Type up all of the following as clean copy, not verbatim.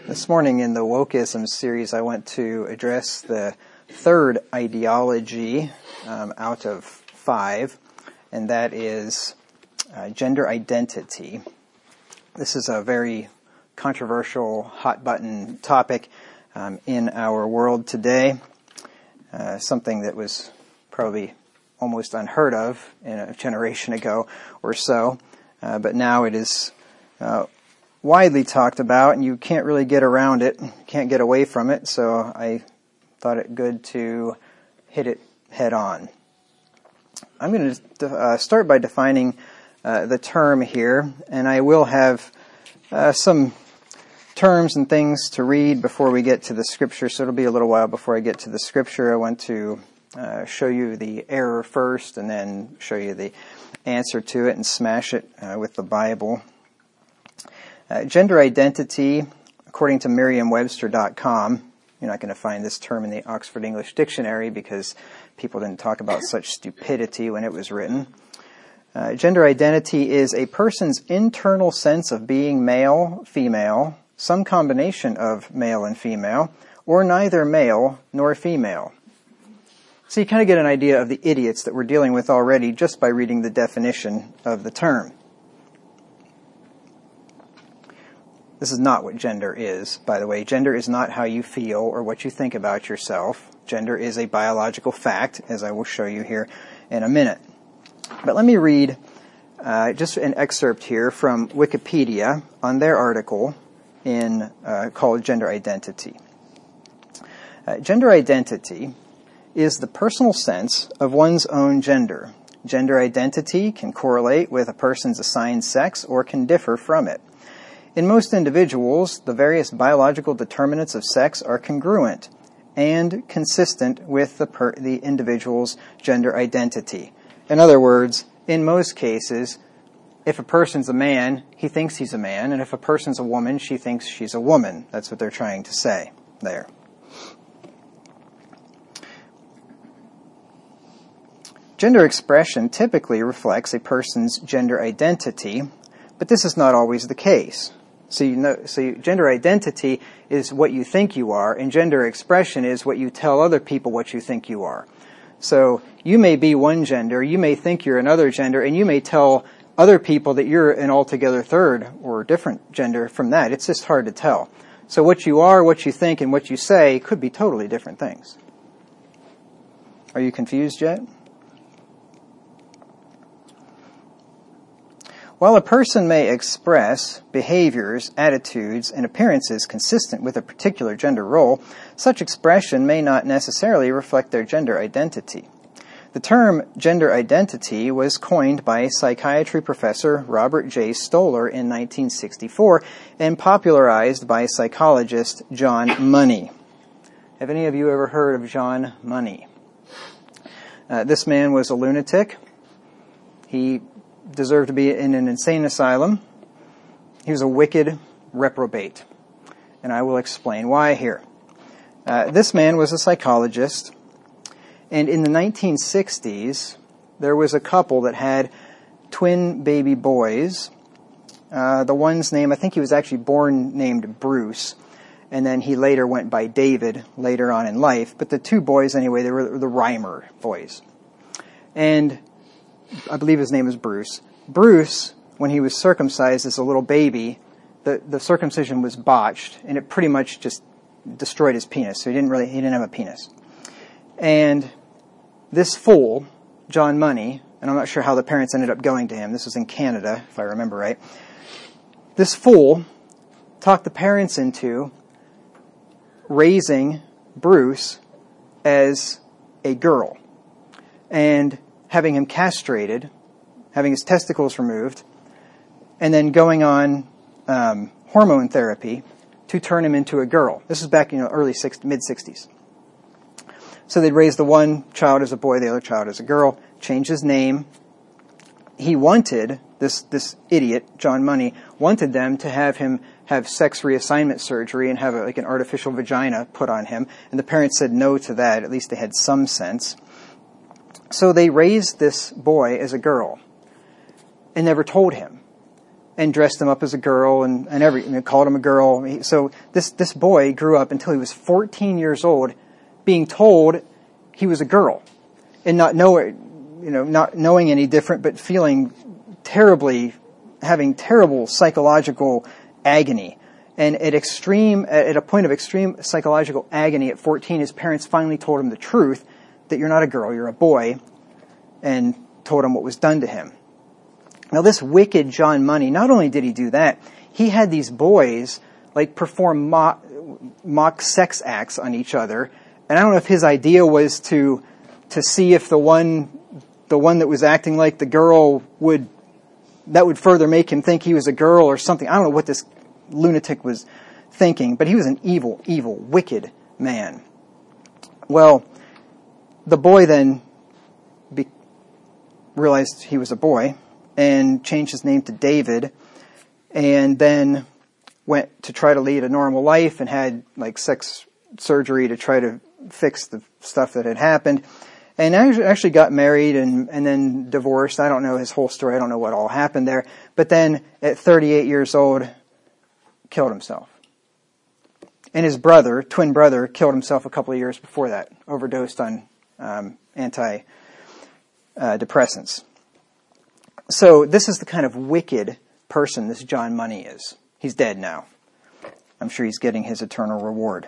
This morning in the Wokeism series, I want to address the third ideology out of 5, and that is gender identity. This is a very controversial, hot-button topic in our world today, something that was probably almost unheard of in a generation ago or so, but now it is widely talked about, and you can't really get around it, can't get away from it, so I thought it good to hit it head on. I'm going to start by defining the term here, and I will have some terms and things to read before we get to the scripture, so it'll be a little while before I get to the scripture. I want to show you the error first, and then show you the answer to it and smash it with the Bible. Gender identity, according to Merriam-Webster.com, you're not going to find this term in the Oxford English Dictionary because people didn't talk about such stupidity when it was written. Gender identity is a person's internal sense of being male, female, some combination of male and female, or neither male nor female. So you kind of get an idea of the idiots that we're dealing with already just by reading the definition of the term. This is not what gender is, by the way. Gender is not how you feel or what you think about yourself. Gender is a biological fact, as I will show you here in a minute. But let me read just an excerpt here from Wikipedia on their article called Gender Identity. Gender identity is the personal sense of one's own gender. Gender identity can correlate with a person's assigned sex or can differ from it. In most individuals, the various biological determinants of sex are congruent and consistent with the individual's gender identity. In other words, in most cases, if a person's a man, he thinks he's a man, and if a person's a woman, she thinks she's a woman. That's what they're trying to say there. Gender expression typically reflects a person's gender identity, but this is not always the case. So gender identity is what you think you are, and gender expression is what you tell other people what you think you are. So you may be one gender, you may think you're another gender, and you may tell other people that you're an altogether third or different gender from that. It's just hard to tell. So what you are, what you think, and what you say could be totally different things. Are you confused yet? While a person may express behaviors, attitudes, and appearances consistent with a particular gender role, such expression may not necessarily reflect their gender identity. The term gender identity was coined by psychiatry professor Robert J. Stoller in 1964 and popularized by psychologist John Money. Have any of you ever heard of John Money? This man was a lunatic. He deserved to be in an insane asylum. He was a wicked reprobate. And I will explain why here. This man was a psychologist, and in the 1960s, there was a couple that had twin baby boys. The one's name, I think he was actually born named Bruce, and then he later went by David later on in life. But the two boys, anyway, they were the Reimer boys. And I believe his name is Bruce. Bruce, when he was circumcised as a little baby, the circumcision was botched, and it pretty much just destroyed his penis. So he didn't have a penis. And this fool, John Money, and I'm not sure how the parents ended up going to him. This was in Canada, if I remember right. This fool talked the parents into raising Bruce as a girl and having him castrated, having his testicles removed, and then going on hormone therapy to turn him into a girl. This is back in mid-60s. So they'd raise the one child as a boy, the other child as a girl, change his name. He wanted, this idiot, John Money, wanted them to have him have sex reassignment surgery and have an artificial vagina put on him. And the parents said no to that. At least they had some sense. So they raised this boy as a girl and never told him. and dressed him up as a girl and called him a girl. So this boy grew up until he was 14 years old being told he was a girl and not knowing any different, but feeling having terrible psychological agony. And at a point of extreme psychological agony at 14, his parents finally told him the truth, that you're not a girl, you're a boy, and told him what was done to him. Now this wicked John Money, not only did he do that, he had these boys perform mock sex acts on each other. And I don't know if his idea was to see if the one that was acting like the girl would further make him think he was a girl or something. I don't know what this lunatic was thinking, but he was an evil, wicked man. Well, the boy then realized he was a boy and changed his name to David, and then went to try to lead a normal life and had sex surgery to try to fix the stuff that had happened, and actually got married and then divorced. I don't know his whole story. I don't know what all happened there. But then at 38 years old, killed himself. And his twin brother, killed himself a couple of years before that, overdosed on antidepressants. So this is the kind of wicked person this John Money is. He's dead now. I'm sure he's getting his eternal reward.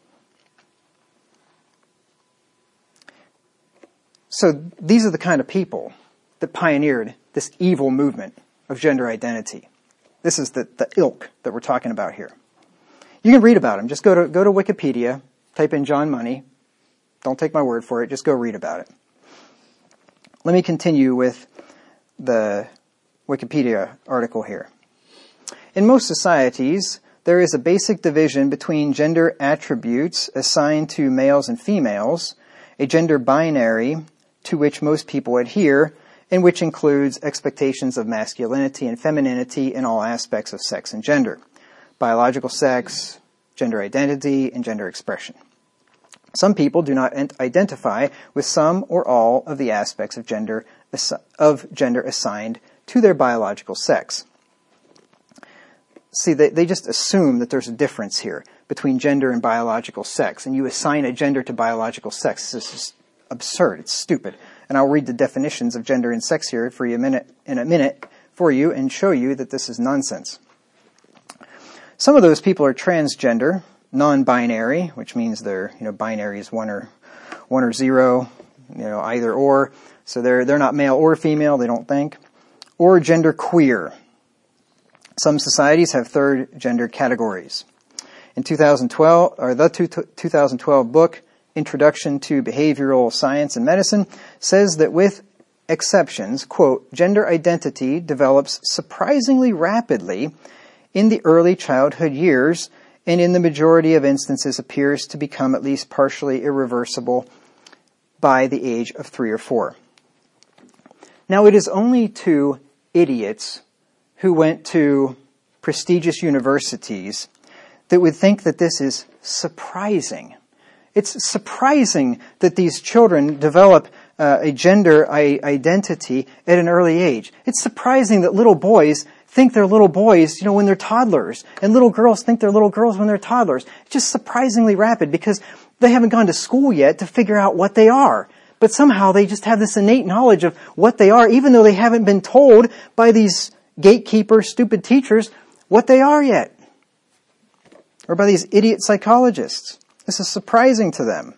So these are the kind of people that pioneered this evil movement of gender identity. This is the ilk that we're talking about here. You can read about him. Just go to Wikipedia, type in John Money. Don't take my word for it. Just go read about it. Let me continue with the Wikipedia article here. In most societies, there is a basic division between gender attributes assigned to males and females, a gender binary to which most people adhere, and which includes expectations of masculinity and femininity in all aspects of sex and gender, biological sex, gender identity, and gender expression. Some people do not identify with some or all of the aspects of gender assigned to their biological sex. See, they just assume that there's a difference here between gender and biological sex, and you assign a gender to biological sex. This is absurd. It's stupid. And I'll read the definitions of gender and sex here for you in a minute for you and show you that this is nonsense. Some of those people are transgender, non-binary, which means they're, binary is one or zero, either or. So they're not male or female, they don't think. Or gender queer. Some societies have third gender categories. In 2012, or the 2012 book, Introduction to Behavioral Science and Medicine, says that with exceptions, quote, gender identity develops surprisingly rapidly in the early childhood years, and in the majority of instances appears to become at least partially irreversible by the age of 3 or 4. Now, it is only to idiots who went to prestigious universities that would think that this is surprising. It's surprising that these children develop a gender identity at an early age. It's surprising that little boys think they're little boys, when they're toddlers, and little girls think they're little girls when they're toddlers. It's just surprisingly rapid because they haven't gone to school yet to figure out what they are. But somehow they just have this innate knowledge of what they are, even though they haven't been told by these gatekeeper, stupid teachers what they are yet. Or by these idiot psychologists. This is surprising to them.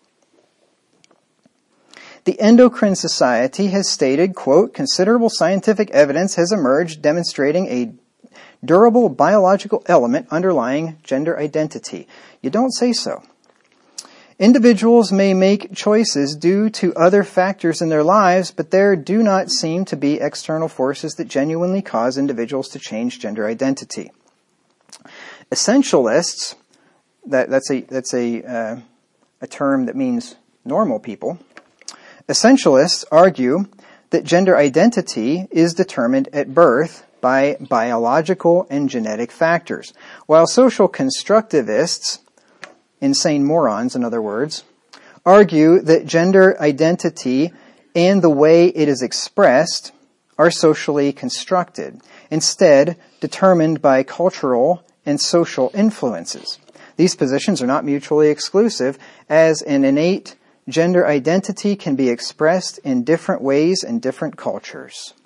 The Endocrine Society has stated, quote, considerable scientific evidence has emerged demonstrating a durable biological element underlying gender identity. You don't say so. Individuals may make choices due to other factors in their lives, but there do not seem to be external forces that genuinely cause individuals to change gender identity. Essentialists, that's a term that means normal people. Essentialists argue that gender identity is determined at birth by biological and genetic factors, while social constructivists, insane morons in other words, argue that gender identity and the way it is expressed are socially constructed, instead determined by cultural and social influences. These positions are not mutually exclusive, as an innate gender identity can be expressed in different ways in different cultures.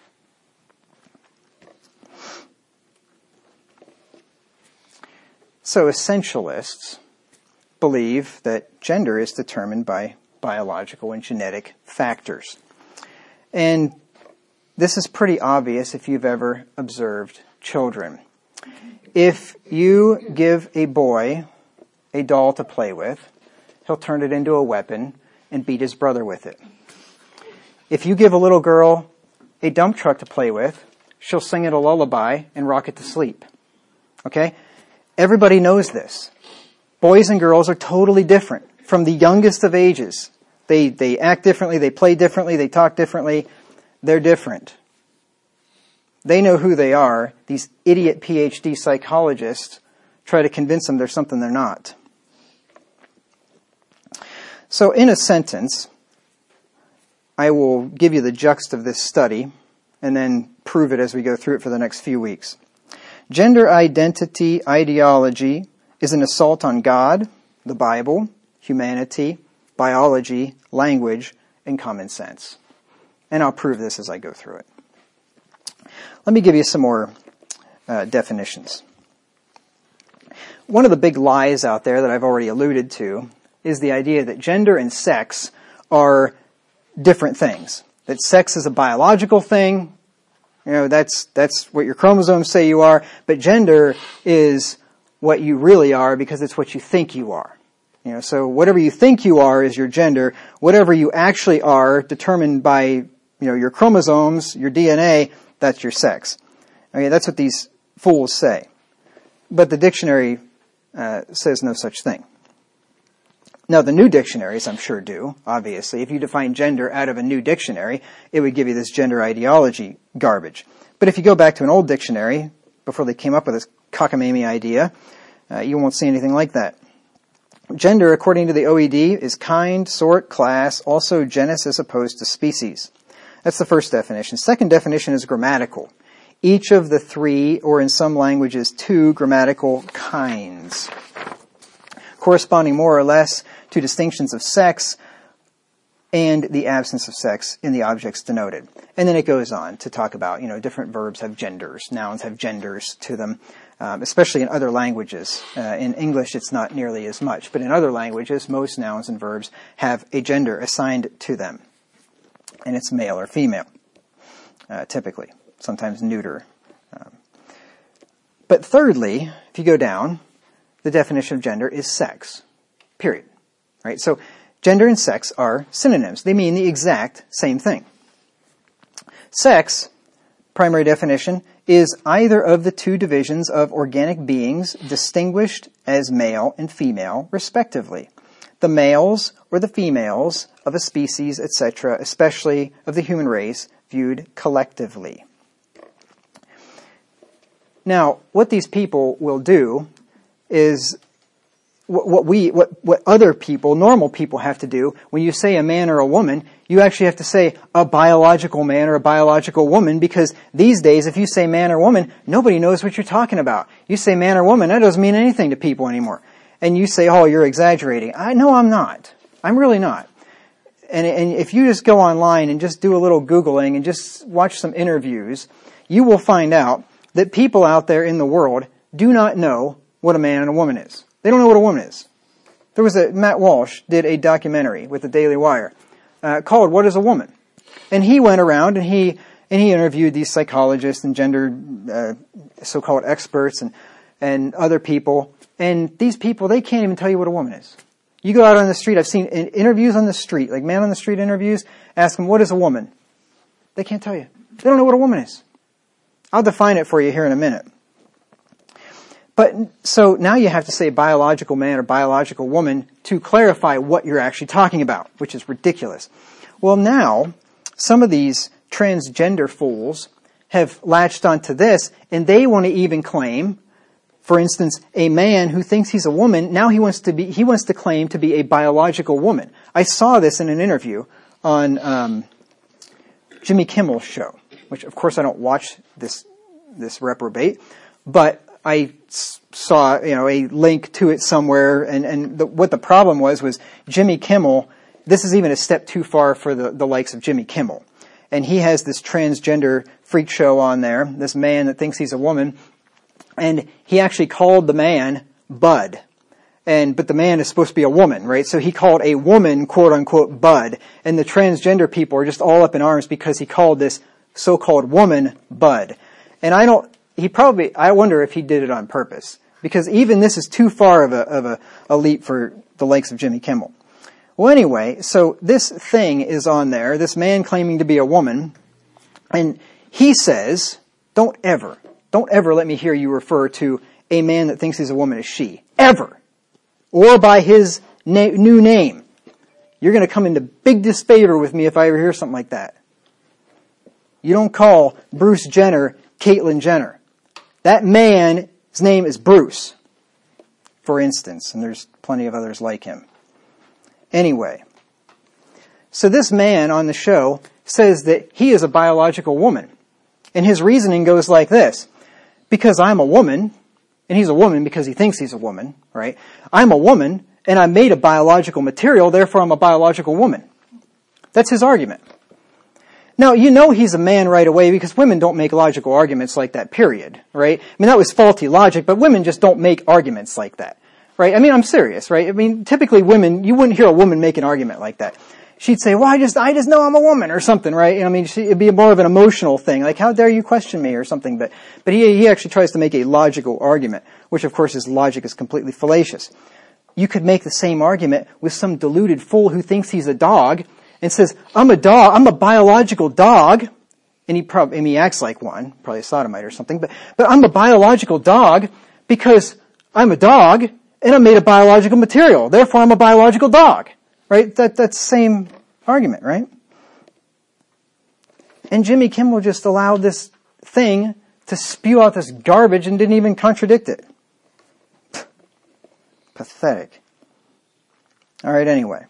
So essentialists believe that gender is determined by biological and genetic factors. And this is pretty obvious if you've ever observed children. If you give a boy a doll to play with, he'll turn it into a weapon and beat his brother with it. If you give a little girl a dump truck to play with, she'll sing it a lullaby and rock it to sleep. Okay? Everybody knows this. Boys and girls are totally different from the youngest of ages. They act differently, they play differently, they talk differently. They're different. They know who they are. These idiot PhD psychologists try to convince them there's something they're not. So in a sentence, I will give you the juxt of this study and then prove it as we go through it for the next few weeks. Gender identity ideology is an assault on God, the Bible, humanity, biology, language, and common sense. And I'll prove this as I go through it. Let me give you some more definitions. One of the big lies out there that I've already alluded to is the idea that gender and sex are different things. That sex is a biological thing. You know, that's what your chromosomes say you are. But gender is what you really are because it's what you think you are. You know, so whatever you think you are is your gender. Whatever you actually are, determined by, your chromosomes, your DNA, that's your sex. Okay, that's what these fools say. But the dictionary says no such thing. Now, the new dictionaries, I'm sure, do, obviously. If you define gender out of a new dictionary, it would give you this gender ideology garbage. But if you go back to an old dictionary, before they came up with this cockamamie idea, you won't see anything like that. Gender, according to the OED, is kind, sort, class, also genus as opposed to species. That's the first definition. Second definition is grammatical. Each of the three, or in some languages, two grammatical kinds, corresponding more or less to distinctions of sex and the absence of sex in the objects denoted. And then it goes on to talk about, different verbs have genders, nouns have genders to them, especially in other languages. In English, it's not nearly as much, but in other languages, most nouns and verbs have a gender assigned to them. And it's male or female, typically, sometimes neuter. But thirdly, if you go down, the definition of gender is sex, period. Right? So gender and sex are synonyms. They mean the exact same thing. Sex, primary definition, is either of the two divisions of organic beings distinguished as male and female, respectively. The males or the females of a species, etc., especially of the human race, viewed collectively. Now, what these people will do is what other people, normal people, have to do. When you say a man or a woman, you actually have to say a biological man or a biological woman, because these days, if you say man or woman, nobody knows what you're talking about. You say man or woman, that doesn't mean anything to people anymore. And you say, oh, you're exaggerating. No, I'm not. I'm really not. And if you just go online and just do a little Googling and just watch some interviews, you will find out that people out there in the world do not know what a man and a woman is. They don't know what a woman is. Matt Walsh did a documentary with the Daily Wire called What is a Woman? And he went around and he interviewed these psychologists and gender so-called experts and other people. And these people, they can't even tell you what a woman is. You go out on the street, I've seen interviews on the street, like man on the street interviews, ask them, what is a woman? They can't tell you. They don't know what a woman is. I'll define it for you here in a minute. But so now you have to say biological man or biological woman to clarify what you're actually talking about, which is ridiculous. Well, now some of these transgender fools have latched onto this, and they want to even claim, for instance, a man who thinks he's a woman, now he wants to claim to be a biological woman. I saw this in an interview on Jimmy Kimmel's show. which of course I don't watch this reprobate, but I saw, a link to it somewhere, and what the problem was Jimmy Kimmel. This is even a step too far for the likes of Jimmy Kimmel. And he has this transgender freak show on there, this man that thinks he's a woman, and he actually called the man Bud. But the man is supposed to be a woman, right? So he called a woman, quote unquote, Bud. And the transgender people are just all up in arms because he called this so-called woman Bud. And I wonder if he did it on purpose. Because even this is too far of a leap for the likes of Jimmy Kimmel. Well, anyway, so this thing is on there, this man claiming to be a woman, and he says, don't ever let me hear you refer to a man that thinks he's a woman as she. Ever. Or by his new name. You're going to come into big disfavor with me if I ever hear something like that. You don't call Bruce Jenner Caitlyn Jenner. That man's name is Bruce, for instance, and there's plenty of others like him. Anyway, so this man on the show says that he is a biological woman. And his reasoning goes like this. Because I'm a woman, and he's a woman because he thinks he's a woman, right? I'm a woman, and I'm made of biological material, therefore I'm a biological woman. That's his argument. Now, he's a man right away because women don't make logical arguments like that, period, right? I mean, that was faulty logic, but women just don't make arguments like that. Right? I mean, I'm serious, right? I mean, typically women, you wouldn't hear a woman make an argument like that. She'd say, well, I just know I'm a woman or something, right? I mean, it'd be more of an emotional thing, like, how dare you question me or something, but he actually tries to make a logical argument, which of course his logic is completely fallacious. You could make the same argument with some deluded fool who thinks he's a dog and says, I'm a dog, I'm a biological dog, and he acts like one, probably a sodomite or something, but I'm a biological dog because I'm a dog, and I'm made of biological material. Therefore, I'm a biological dog. Right? That's the same argument, right? And Jimmy Kimmel just allowed this thing to spew out this garbage and didn't even contradict it. Pathetic. All right, anyway.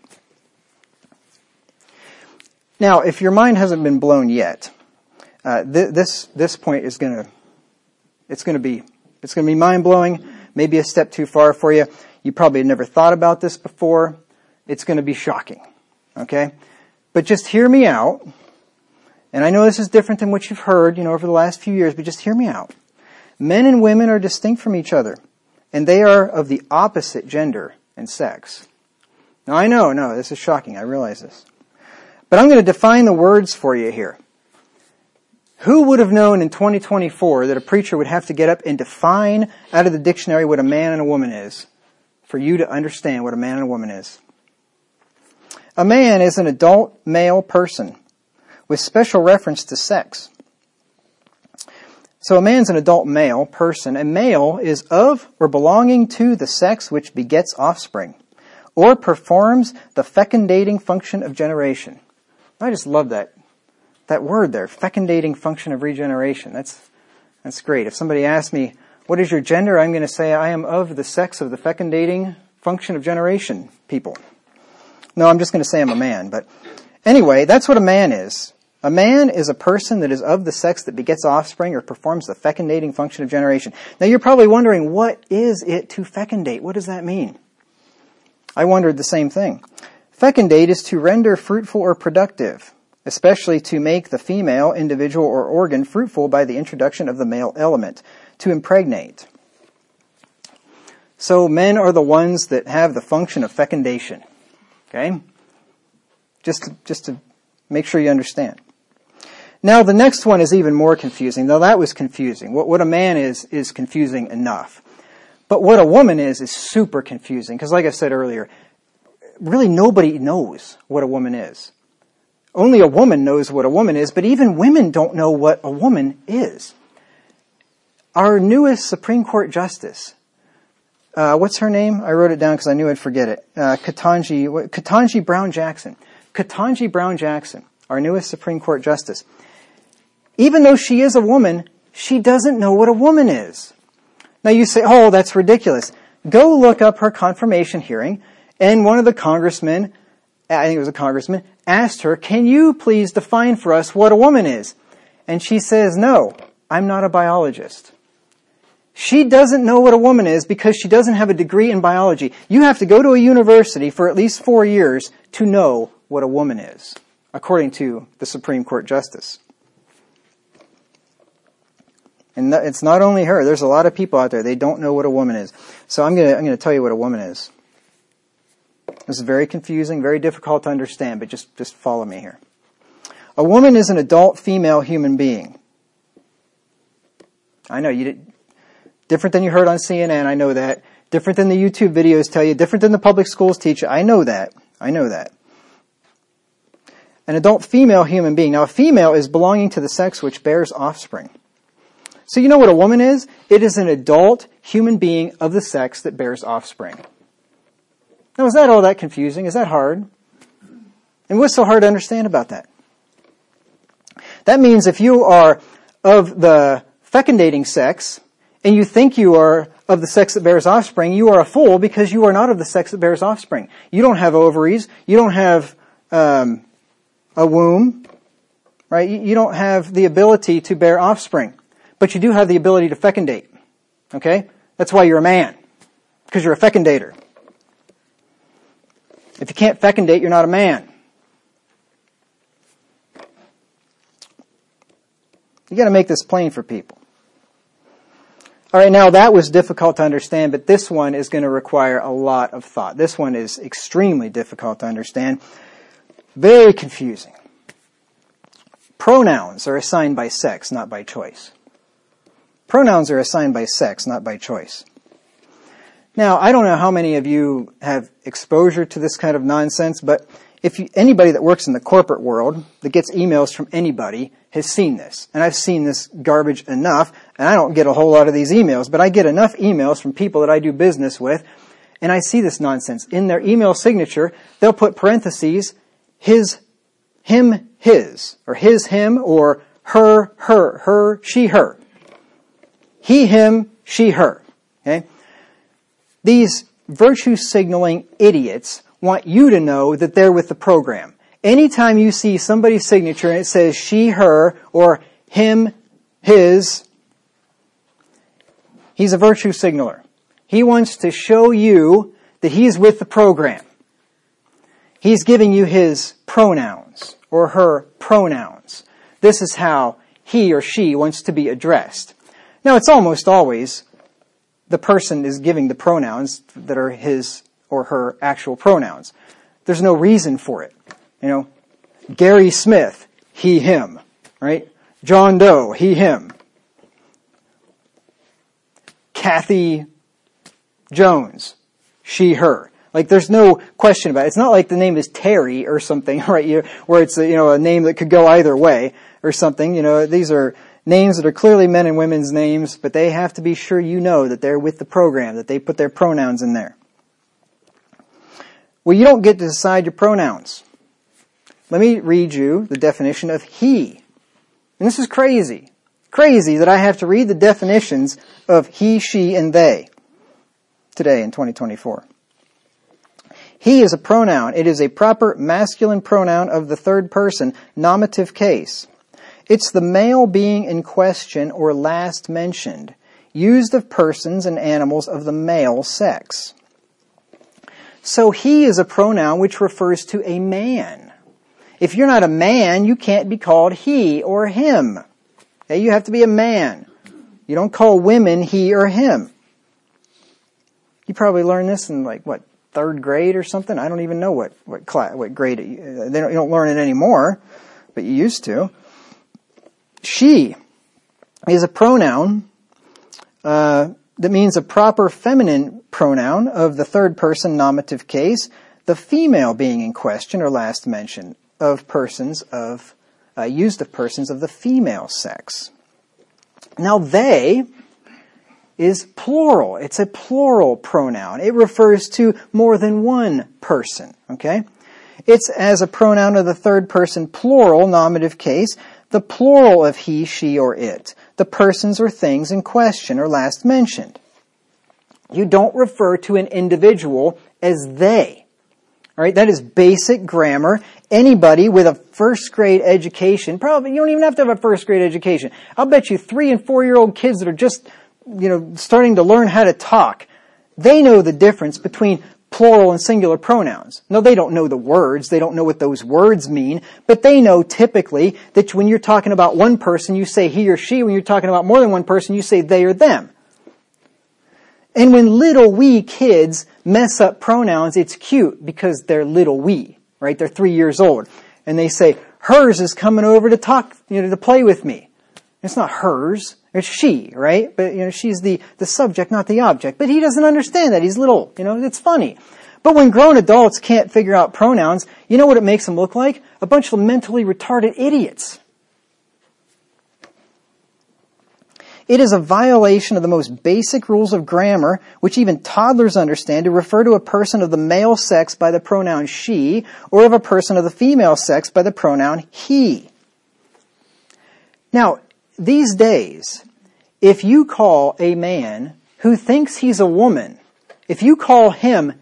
Now, if your mind hasn't been blown yet, this point is going to be mind-blowing. Maybe a step too far for you. You probably had never thought about this before. It's going to be shocking. Okay? But just hear me out. And I know this is different than what you've heard, over the last few years, but just hear me out. Men and women are distinct from each other, and they are of the opposite gender and sex. Now I know, this is shocking. I realize this. But I'm going to define the words for you here. Who would have known in 2024 that a preacher would have to get up and define out of the dictionary what a man and a woman is for you to understand what a man and a woman is? A man is an adult male person with special reference to sex. So a man's an adult male person. A male is of or belonging to the sex which begets offspring or performs the fecundating function of generation. I just love that word there, fecundating function of regeneration. That's great. If somebody asks me, what is your gender? I'm going to say I am of the sex of the fecundating function of generation people. No, I'm just going to say I'm a man. But anyway, that's what a man is. A man is a person that is of the sex that begets offspring or performs the fecundating function of generation. Now you're probably wondering, what is it to fecundate? What does that mean? I wondered the same thing. Fecundate is to render fruitful or productive, especially to make the female individual or organ fruitful by the introduction of the male element, to impregnate. So men are the ones that have the function of fecundation. Okay? Just to make sure you understand. Now the next one is even more confusing. Now that was confusing. What a man is confusing enough. But what a woman is super confusing. Because like I said earlier, really nobody knows what a woman is. Only a woman knows what a woman is, but even women don't know what a woman is. Our newest Supreme Court Justice, what's her name? I wrote it down because I knew I'd forget it. Ketanji Brown Jackson. Ketanji Brown Jackson, our newest Supreme Court Justice. Even though she is a woman, she doesn't know what a woman is. Now you say, oh, that's ridiculous. Go look up her confirmation hearing, and one of the congressmen, I think it was a congressman, asked her, can you please define for us what a woman is? and she says, no, I'm not a biologist. She doesn't know what a woman is because she doesn't have a degree in biology. You have to go to a university for at least 4 years to know what a woman is, according to the Supreme Court Justice. And it's not only her. There's a lot of people out there, they don't know what a woman is. So I'm going to tell you what a woman is. This is very confusing, very difficult to understand, but just follow me here. A woman is an adult female human being. I know you did. Different than you heard on CNN, I know that. Different than the YouTube videos tell you. Different than the public schools teach you. I know that. An adult female human being. Now, a female is belonging to the sex which bears offspring. So you know what a woman is? It is an adult human being of the sex that bears offspring. Now, is that all that confusing? Is that hard? And what's so hard to understand about that? That means if you are of the fecundating sex, and you think you are of the sex that bears offspring, you are a fool because you are not of the sex that bears offspring. You don't have ovaries. You don't have a womb, right? You don't have the ability to bear offspring. But you do have the ability to fecundate, okay? That's why you're a man, because you're a fecundator. If you can't fecundate, you're not a man. You got to make this plain for people. All right, now that was difficult to understand, but this one is going to require a lot of thought. This one is extremely difficult to understand. Very confusing. Pronouns are assigned by sex, not by choice. Pronouns are assigned by sex, not by choice. Now, I don't know how many of you have exposure to this kind of nonsense, but anybody that works in the corporate world that gets emails from anybody has seen this. And I've seen this garbage enough, and I don't get a whole lot of these emails, but I get enough emails from people that I do business with, and I see this nonsense. In their email signature, they'll put parentheses, his, him, his, or his, him, or her, she, her. He, him, she, her. Okay? These virtue signaling idiots want you to know that they're with the program. Anytime you see somebody's signature and it says she, her, or him, his, he's a virtue signaler. He wants to show you that he's with the program. He's giving you his pronouns or her pronouns. This is how he or she wants to be addressed. Now, it's almost always the person is giving the pronouns that are his or her actual pronouns. There's no reason for it. You know, Gary Smith, he, him, right? John Doe, he, him. Kathy Jones, she, her. Like, there's no question about it. It's not like the name is Terry or something, right? Where it's a name that could go either way or something. These are names that are clearly men and women's names, but they have to be sure you know that they're with the program, that they put their pronouns in there. Well, you don't get to decide your pronouns. Let me read you the definition of he. And this is crazy. Crazy that I have to read the definitions of he, she, and they today in 2024. He is a pronoun. It is a proper masculine pronoun of the third person, nominative case. It's the male being in question or last mentioned, used of persons and animals of the male sex. So he is a pronoun which refers to a man. If you're not a man, you can't be called he or him. Okay, you have to be a man. You don't call women he or him. You probably learned this in third grade or something. I don't even know what grade. You don't learn it anymore, but you used to. She is a pronoun that means a proper feminine pronoun of the third person nominative case, the female being in question or last mentioned of persons of used of persons of the female sex. Now they is plural. It's a plural pronoun. It refers to more than one person. Okay? It's as a pronoun of the third person plural nominative case, the plural of he, she, or it, the persons or things in question or last mentioned. You don't refer to an individual as they. All right, that is basic grammar. Anybody with a first grade education, probably, you don't even have to have a first grade education. I'll bet you 3 and 4-year-old kids that are just, starting to learn how to talk, they know the difference between plural and singular pronouns. No, they don't know the words. They don't know what those words mean, but they know typically that when you're talking about one person, you say he or she. When you're talking about more than one person, you say they or them. And when little wee kids mess up pronouns, it's cute because they're little wee, right? They're 3 years old. And they say, hers is coming over to talk, to play with me. It's not hers, it's she, right? But, she's the subject, not the object. But he doesn't understand that. He's little, it's funny. But when grown adults can't figure out pronouns, you know what it makes them look like? A bunch of mentally retarded idiots. It is a violation of the most basic rules of grammar, which even toddlers understand, to refer to a person of the male sex by the pronoun she, or of a person of the female sex by the pronoun he. Now, these days, if you call a man who thinks he's a woman, if you call him,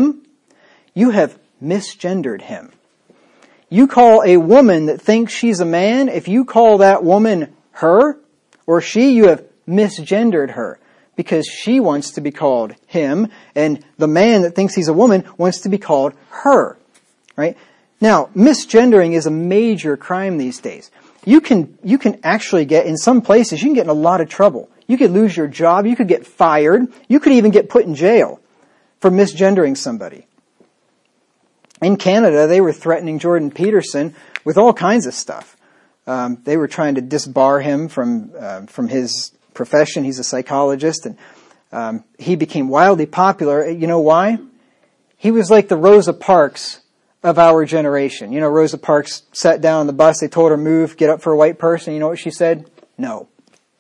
you have misgendered him. You call a woman that thinks she's a man, if you call that woman her, or she, you have misgendered her, because she wants to be called him, and the man that thinks he's a woman wants to be called her, right? Now, misgendering is a major crime these days. You can actually get, in some places, you can get in a lot of trouble. You could lose your job, you could get fired, you could even get put in jail for misgendering somebody. In Canada, they were threatening Jordan Peterson with all kinds of stuff. They were trying to disbar him from his profession. He's a psychologist, and he became wildly popular. You know why? He was like the Rosa Parks of our generation. Rosa Parks sat down on the bus. They told her, move, get up for a white person. You know what she said? No,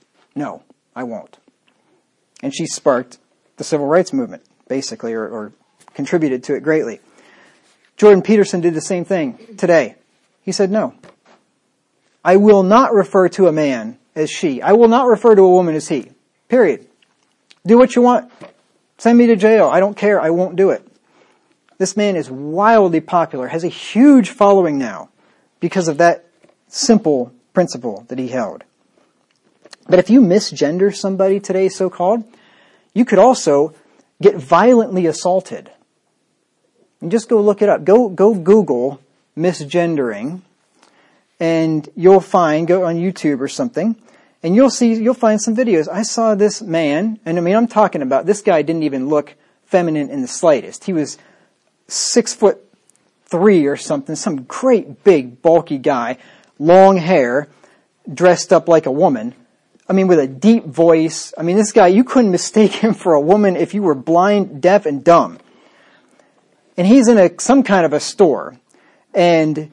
I won't. And she sparked the civil rights movement, basically, or contributed to it greatly. Jordan Peterson did the same thing today. He said, no. I will not refer to a man as she. I will not refer to a woman as he. Period. Do what you want. Send me to jail. I don't care. I won't do it. This man is wildly popular, has a huge following now because of that simple principle that he held. But if you misgender somebody today, so-called, you could also get violently assaulted. And just go look it up. Go Google misgendering. And you'll find, go on YouTube or something, and you'll find some videos. I saw this man, and I'm talking about, this guy didn't even look feminine in the slightest. He was 6'3" or something, some great big bulky guy, long hair, dressed up like a woman. With a deep voice. This guy, you couldn't mistake him for a woman if you were blind, deaf, and dumb. And he's in some kind of a store, and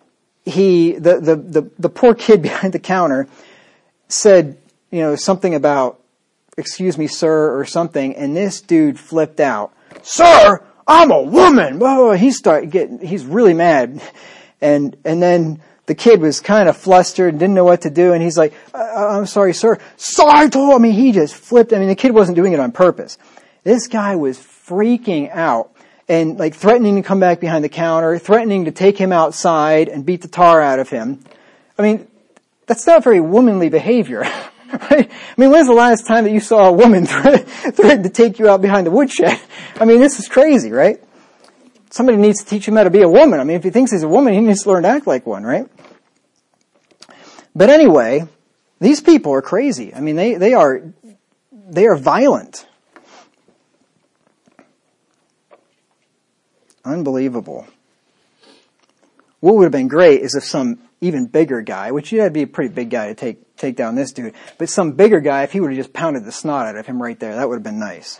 the poor kid behind the counter said, something about, excuse me, sir, or something, and this dude flipped out. Sir, I'm a woman! Oh, he's really mad. And then the kid was kind of flustered and didn't know what to do, and he's like, I'm sorry, sir. Sorry, he just flipped. The kid wasn't doing it on purpose. This guy was freaking out. And threatening to come back behind the counter, threatening to take him outside and beat the tar out of him. That's not very womanly behavior. Right? When's the last time that you saw a woman threaten to take you out behind the woodshed? This is crazy, right? Somebody needs to teach him how to be a woman. If he thinks he's a woman, he needs to learn to act like one, right? But anyway, these people are crazy. They are violent. Unbelievable. What would have been great is if some even bigger guy, which you'd have to be a pretty big guy to take down this dude, but some bigger guy, if he would have just pounded the snot out of him right there, that would have been nice.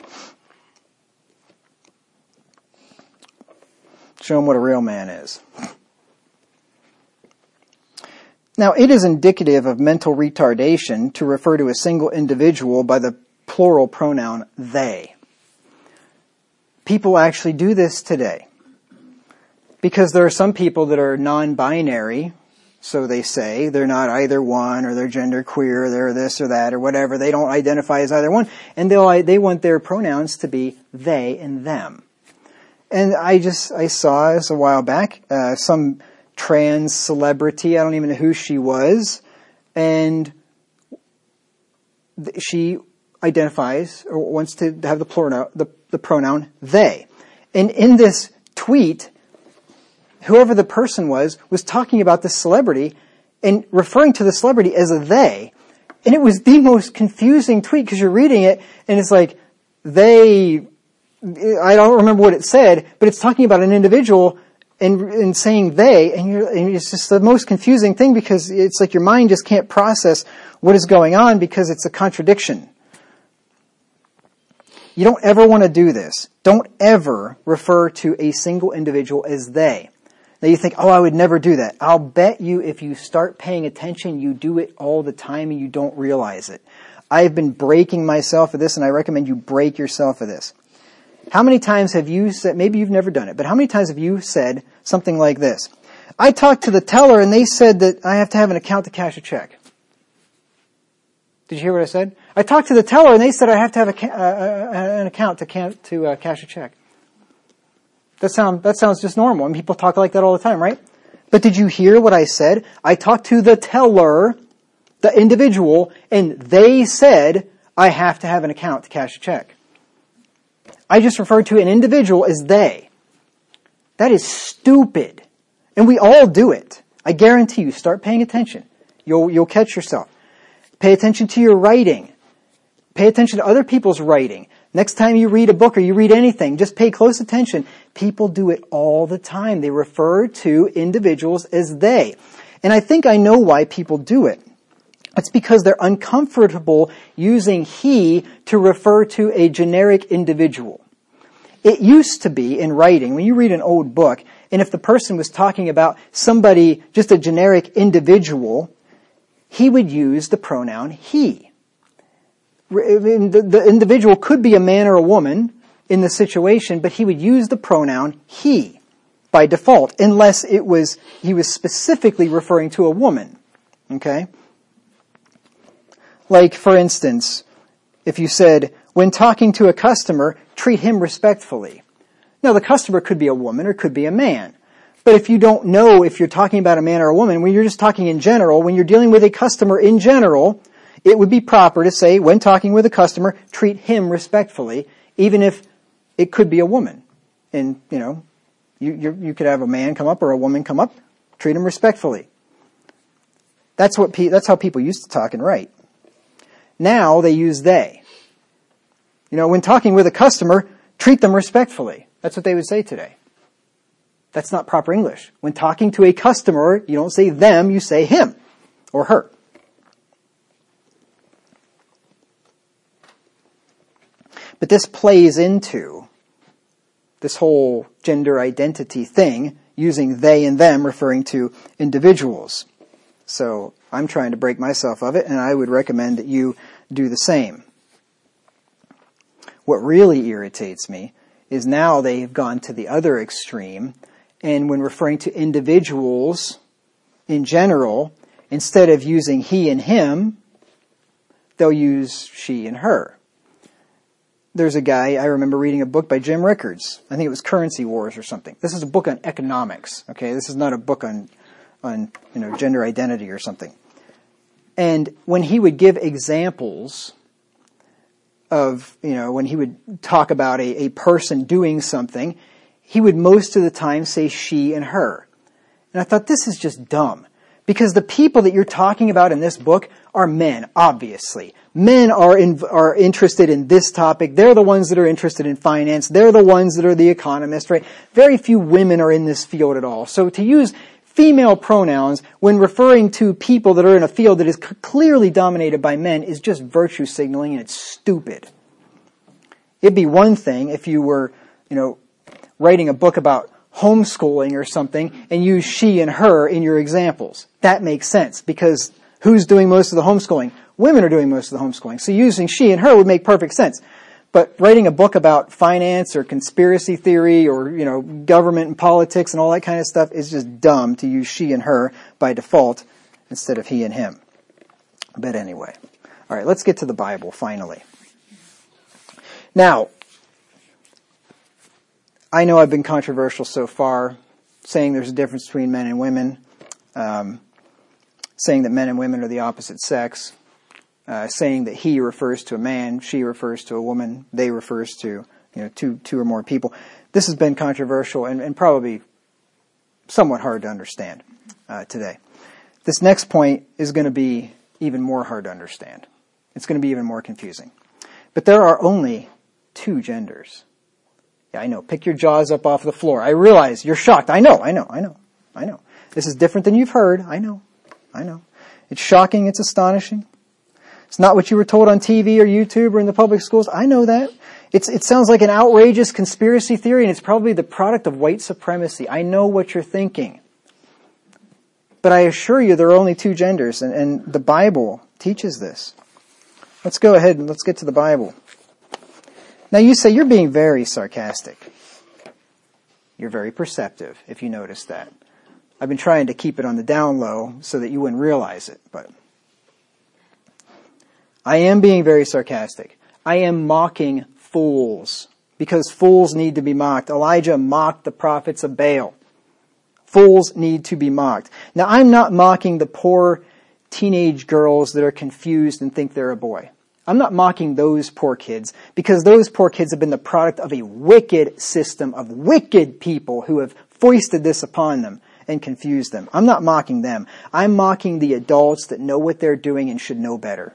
Show him what a real man is. Now, it is indicative of mental retardation to refer to a single individual by the plural pronoun they. People actually do this today. Because there are some people that are non-binary, so they say, they're not either one, or they're genderqueer, or they're this or that, or whatever. They don't identify as either one. And they want their pronouns to be they and them. And I saw this a while back, some trans celebrity, I don't even know who she was, and she identifies or wants to have the pronoun they. And in this tweet, whoever the person was talking about the celebrity and referring to the celebrity as a they. And it was the most confusing tweet because you're reading it and it's like, they, I don't remember what it said, but it's talking about an individual and saying they, and it's just the most confusing thing because it's like your mind just can't process what is going on because it's a contradiction. You don't ever want to do this. Don't ever refer to a single individual as they. Now you think, oh, I would never do that. I'll bet you if you start paying attention, you do it all the time and you don't realize it. I've been breaking myself of this, and I recommend you break yourself of this. How many times have you said, maybe you've never done it, but how many times have you said something like this? I talked to the teller and they said that I have to have an account to cash a check. Did you hear what I said? I talked to the teller and they said I have to have an account to cash a check. That sounds just normal, and people talk like that all the time, right? But did you hear what I said? I talked to the teller, the individual, and they said I have to have an account to cash a check. I just referred to an individual as they. That is stupid. And we all do it. I guarantee you, start paying attention. You'll catch yourself. Pay attention to your writing. Pay attention to other people's writing. Next time you read a book or you read anything, just pay close attention. People do it all the time. They refer to individuals as they. And I think I know why people do it. It's because they're uncomfortable using he to refer to a generic individual. It used to be in writing, when you read an old book, and if the person was talking about somebody, just a generic individual, he would use the pronoun he. The individual could be a man or a woman in the situation, but he would use the pronoun he by default, unless he was specifically referring to a woman. Okay? Like, for instance, if you said, when talking to a customer, treat him respectfully. Now, the customer could be a woman or could be a man. But if you don't know if you're talking about a man or a woman, when you're just talking in general, when you're dealing with a customer in general, it would be proper to say, when talking with a customer, treat him respectfully, even if it could be a woman. And, you could have a man come up or a woman come up, treat him respectfully. That's how people used to talk and write. Now they use they. When talking with a customer, treat them respectfully. That's what they would say today. That's not proper English. When talking to a customer, you don't say them, you say him or her. But this plays into this whole gender identity thing, using they and them referring to individuals. So I'm trying to break myself of it, and I would recommend that you do the same. What really irritates me is now they've gone to the other extreme, and when referring to individuals in general, instead of using he and him, they'll use she and her. There's a guy, I remember reading a book by Jim Rickards. I think it was Currency Wars or something. This is a book on economics, okay? This is not a book on gender identity or something. And when he would give examples of, when he would talk about a person doing something, he would most of the time say she and her. And I thought, this is just dumb. Because the people that you're talking about in this book are men, obviously. Men are interested in this topic. They're the ones that are interested in finance. They're the ones that are the economists, right? Very few women are in this field at all. So to use female pronouns when referring to people that are in a field that is clearly dominated by men is just virtue signaling, and it's stupid. It'd be one thing if you were, writing a book about homeschooling or something and use she and her in your examples. That makes sense because who's doing most of the homeschooling? Women are doing most of the homeschooling. So using she and her would make perfect sense. But writing a book about finance or conspiracy theory or, government and politics and all that kind of stuff is just dumb to use she and her by default instead of he and him. But anyway. All right, let's get to the Bible finally. Now, I know I've been controversial so far, saying there's a difference between men and women, saying that men and women are the opposite sex, saying that he refers to a man, she refers to a woman, they refers to two or more people. This has been controversial and probably somewhat hard to understand today. This next point is going to be even more hard to understand. It's going to be even more confusing. But there are only two genders. Yeah, I know. Pick your jaws up off the floor. I realize you're shocked. I know. This is different than you've heard. I know. It's shocking. It's astonishing. It's not what you were told on TV or YouTube or in the public schools. I know that. It sounds like an outrageous conspiracy theory, and it's probably the product of white supremacy. I know what you're thinking. But I assure you there are only two genders, and the Bible teaches this. Let's go ahead and let's get to the Bible. Now you say you're being very sarcastic. You're very perceptive, if you notice that. I've been trying to keep it on the down low so that you wouldn't realize it, but I am being very sarcastic. I am mocking fools, because fools need to be mocked. Elijah mocked the prophets of Baal. Fools need to be mocked. Now, I'm not mocking the poor teenage girls that are confused and think they're a boy. I'm not mocking those poor kids, because those poor kids have been the product of a wicked system of wicked people who have foisted this upon them and confused them. I'm not mocking them. I'm mocking the adults that know what they're doing and should know better.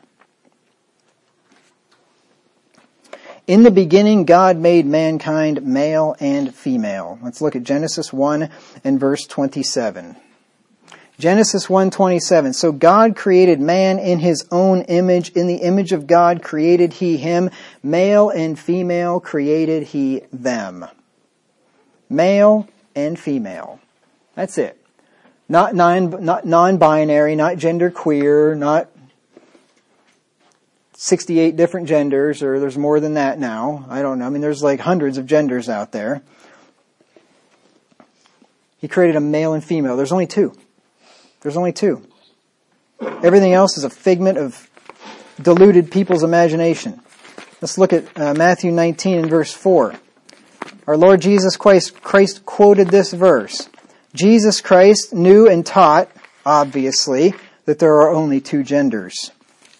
In the beginning, God made mankind male and female. Let's look at Genesis 1 and verse 27. Genesis 1:27. So God created man in his own image. In the image of God created he him. Male and female created he them. Male and female. That's it. Not non-binary, not genderqueer, not 68 different genders, or there's more than that now. I don't know. I mean, there's like hundreds of genders out there. He created a male and female. There's only two. Everything else is a figment of deluded people's imagination. Let's look at Matthew 19 and verse 4. Our Lord Jesus Christ quoted this verse. Jesus Christ knew and taught, obviously, that there are only two genders.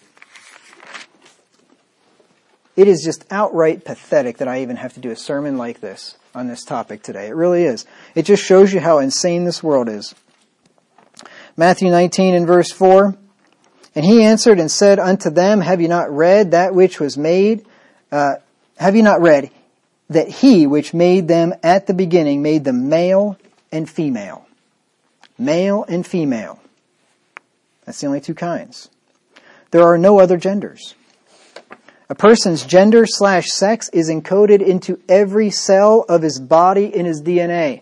It is just outright pathetic that I even have to do a sermon like this on this topic today. It really is. It just shows you how insane this world is. Matthew 19 and verse 4. And he answered and said unto them, have you not read that which was made? Have you not read that he which made them at the beginning made them male and female? Male and female. That's the only two kinds. There are no other genders. A person's gender/sex is encoded into every cell of his body in his DNA.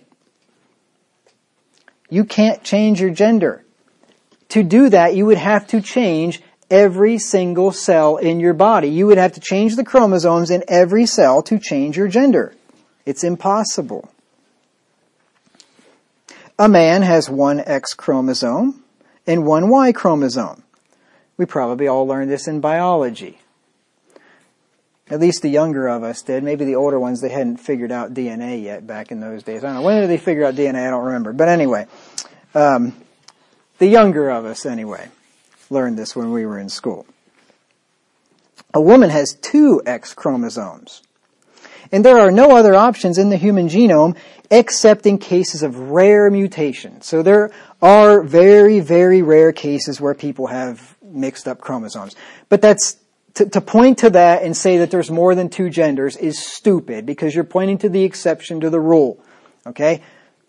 You can't change your gender. To do that, you would have to change every single cell in your body. You would have to change the chromosomes in every cell to change your gender. It's impossible. A man has one X chromosome and one Y chromosome. We probably all learned this in biology. At least the younger of us did. Maybe the older ones, they hadn't figured out DNA yet back in those days. I don't know. When did they figure out DNA? I don't remember. But anyway, the younger of us, anyway, learned this when we were in school. A woman has two X chromosomes. And there are no other options in the human genome except in cases of rare mutation. So there are very, very rare cases where people have mixed up chromosomes. But that's to point to that and say that there's more than two genders is stupid, because you're pointing to the exception to the rule. Okay?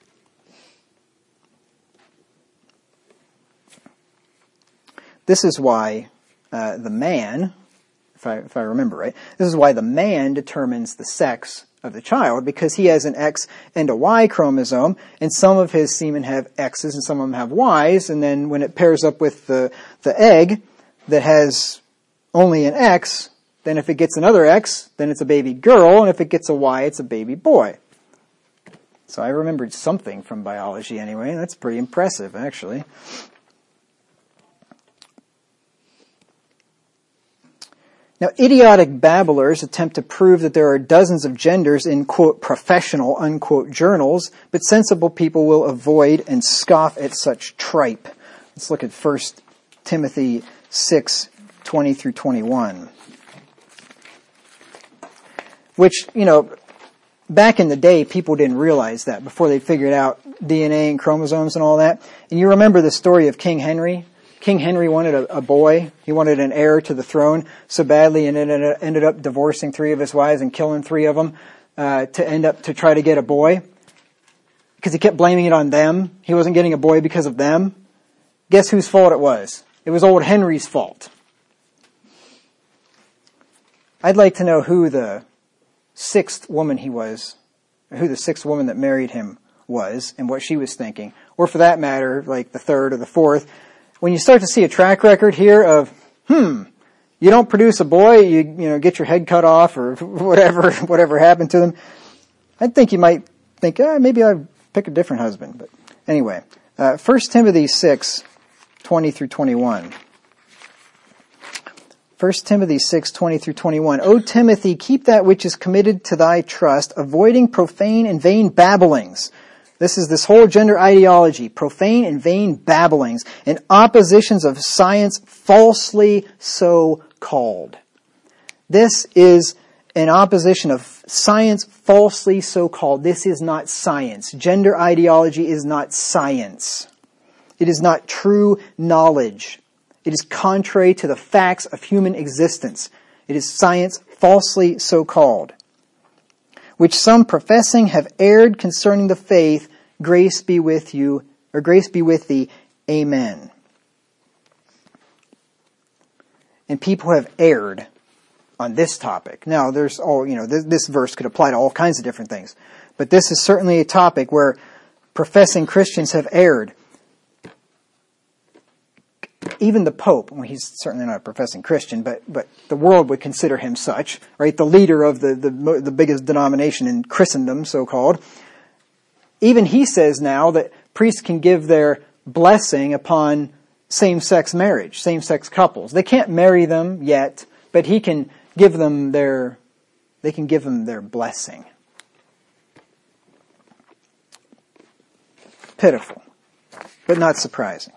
This is why the man, if I remember right, this is why the man determines the sex of the child, because he has an X and a Y chromosome, and some of his semen have X's and some of them have Y's, and then when it pairs up with the egg that has only an X, then if it gets another X, then it's a baby girl, and if it gets a Y, it's a baby boy. So I remembered something from biology anyway. That's pretty impressive, actually. Now, idiotic babblers attempt to prove that there are dozens of genders in, quote, professional, unquote, journals, but sensible people will avoid and scoff at such tripe. Let's look at 1 Timothy 6, 20 through 21. Which, back in the day, people didn't realize that before they figured out DNA and chromosomes and all that. And you remember the story of King Henry? King Henry wanted a boy. He wanted an heir to the throne so badly, and ended up divorcing 3 of his wives and killing 3 of them to try to get a boy. Because he kept blaming it on them. He wasn't getting a boy because of them. Guess whose fault it was? It was old Henry's fault. I'd like to know who the 6th woman he was, or who the 6th woman that married him was, and what she was thinking. Or for that matter, like the 3rd or the 4th. When you start to see a track record here of, you don't produce a boy, you get your head cut off or whatever happened to them, I think you might think, maybe I'd pick a different husband. But anyway, 1 Timothy 6, 20 through 21. 1 Timothy 6, 20 through 21. O Timothy, keep that which is committed to thy trust, avoiding profane and vain babblings. This is this whole gender ideology, profane and vain babblings, and oppositions of science falsely so called. This is an opposition of science falsely so called. This is not science. Gender ideology is not science. It is not true knowledge. It is contrary to the facts of human existence. It is science falsely so called, which some professing have erred concerning the faith. Grace be with you, or grace be with thee. Amen. And people have erred on this topic. Now, there's this verse could apply to all kinds of different things. But this is certainly a topic where professing Christians have erred. Even the Pope, well, he's certainly not a professing Christian, but the world would consider him such, right? The leader of the biggest denomination in Christendom, so-called. Even he says now that priests can give their blessing upon same-sex marriage, same-sex couples. They can't marry them yet, but he can give them their blessing. Pitiful, but not surprising.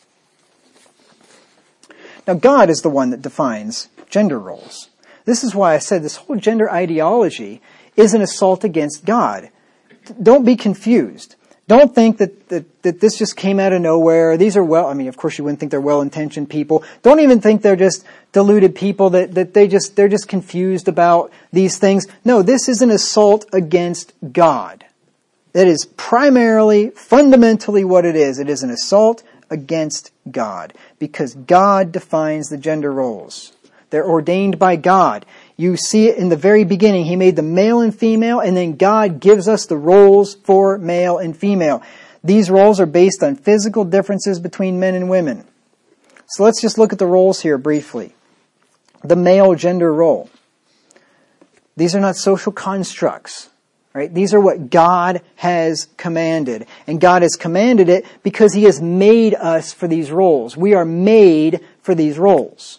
Now, God is the one that defines gender roles. This is why I said this whole gender ideology is an assault against God. Don't be confused. Don't think that this just came out of nowhere. These are of course you wouldn't think they're well-intentioned people. Don't even think they're just deluded people that they're just confused about these things. No, this is an assault against God. That is primarily, fundamentally what it is. It is an assault against God, because God defines the gender roles. They're ordained by God. You see it in the very beginning. He made the male and female, and then God gives us the roles for male and female. These roles are based on physical differences between men and women. So let's just look at the roles here briefly. The male gender role. These are not social constructs. Right? These are what God has commanded. And God has commanded it because He has made us for these roles. We are made for these roles.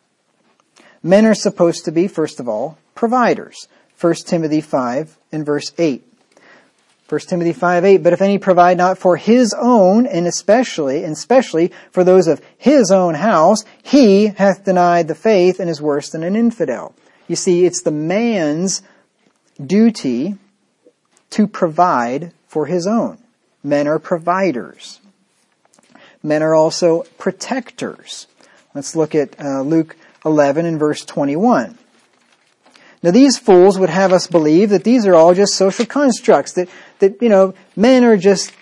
Men are supposed to be, first of all, providers. 1 Timothy 5 and verse 8. 1 Timothy 5:8, but if any provide not for his own, and especially for those of his own house, he hath denied the faith and is worse than an infidel. You see, it's the man's duty to provide for his own. Men are providers. Men are also protectors. Let's look at Luke 11 and verse 21. Now these fools would have us believe that these are all just social constructs, that men are just,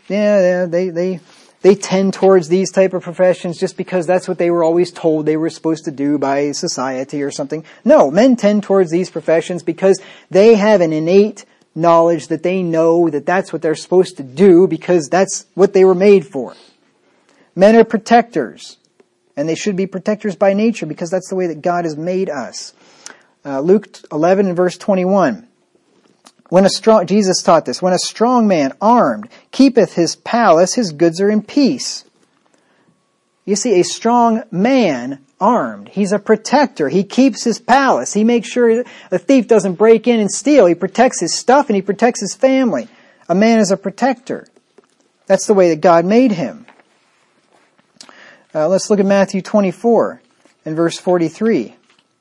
they tend towards these type of professions just because that's what they were always told they were supposed to do by society or something. No, men tend towards these professions because they have an innate knowledge that they know that that's what they're supposed to do because that's what they were made for. Men are protectors, and they should be protectors by nature because that's the way that God has made us. Luke 11 and verse 21. Jesus taught this. When a strong man armed keepeth his palace, his goods are in peace. You see, a strong man armed. He's a protector. He keeps his palace. He makes sure the thief doesn't break in and steal. He protects his stuff and he protects his family. A man is a protector. That's the way that God made him. Let's look at Matthew 24 and verse 43.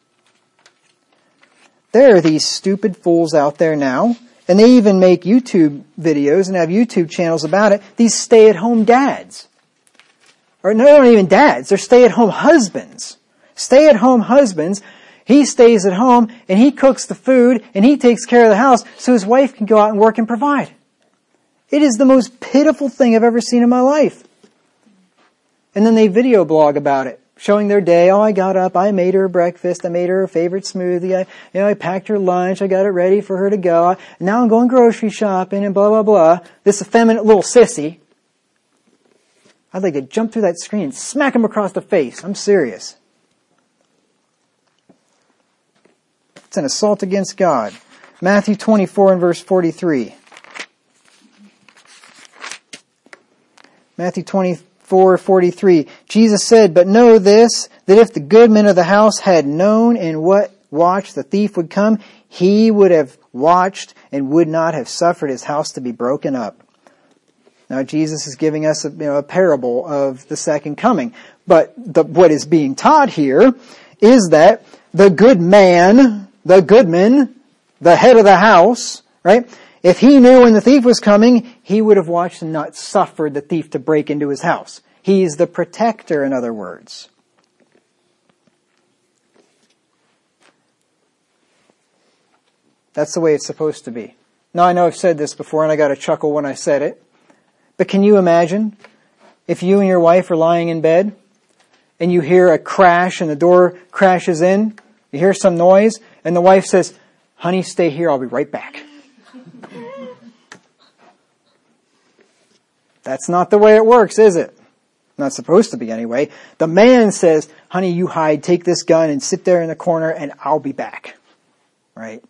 There are these stupid fools out there now, and they even make YouTube videos and have YouTube channels about it. These stay-at-home dads. Or no, they're not even dads. They're stay-at-home husbands. Stay-at-home husbands. He stays at home and he cooks the food and he takes care of the house so his wife can go out and work and provide. It is the most pitiful thing I've ever seen in my life. And then they video blog about it, showing their day. Oh, I got up, I made her breakfast, I made her favorite smoothie, I packed her lunch, I got it ready for her to go. Now I'm going grocery shopping and blah, blah, blah. This effeminate little sissy. I'd like to jump through that screen and smack him across the face. I'm serious. It's an assault against God. Matthew 24 and verse 43. Matthew 24:43. Jesus said, "But know this, that if the good men of the house had known in what watch the thief would come, he would have watched and would not have suffered his house to be broken up." Now Jesus is giving us a parable of the second coming. But what is being taught here is that the good man, the goodman, the head of the house, right? If he knew when the thief was coming, he would have watched and not suffered the thief to break into his house. He's the protector, in other words. That's the way it's supposed to be. Now, I know I've said this before, and I got a chuckle when I said it. But can you imagine if you and your wife are lying in bed and you hear a crash and the door crashes in, you hear some noise, and the wife says, "Honey, stay here, I'll be right back." That's not the way it works, is it? Not supposed to be anyway. The man says, "Honey, you hide, take this gun and sit there in the corner and I'll be back." Right?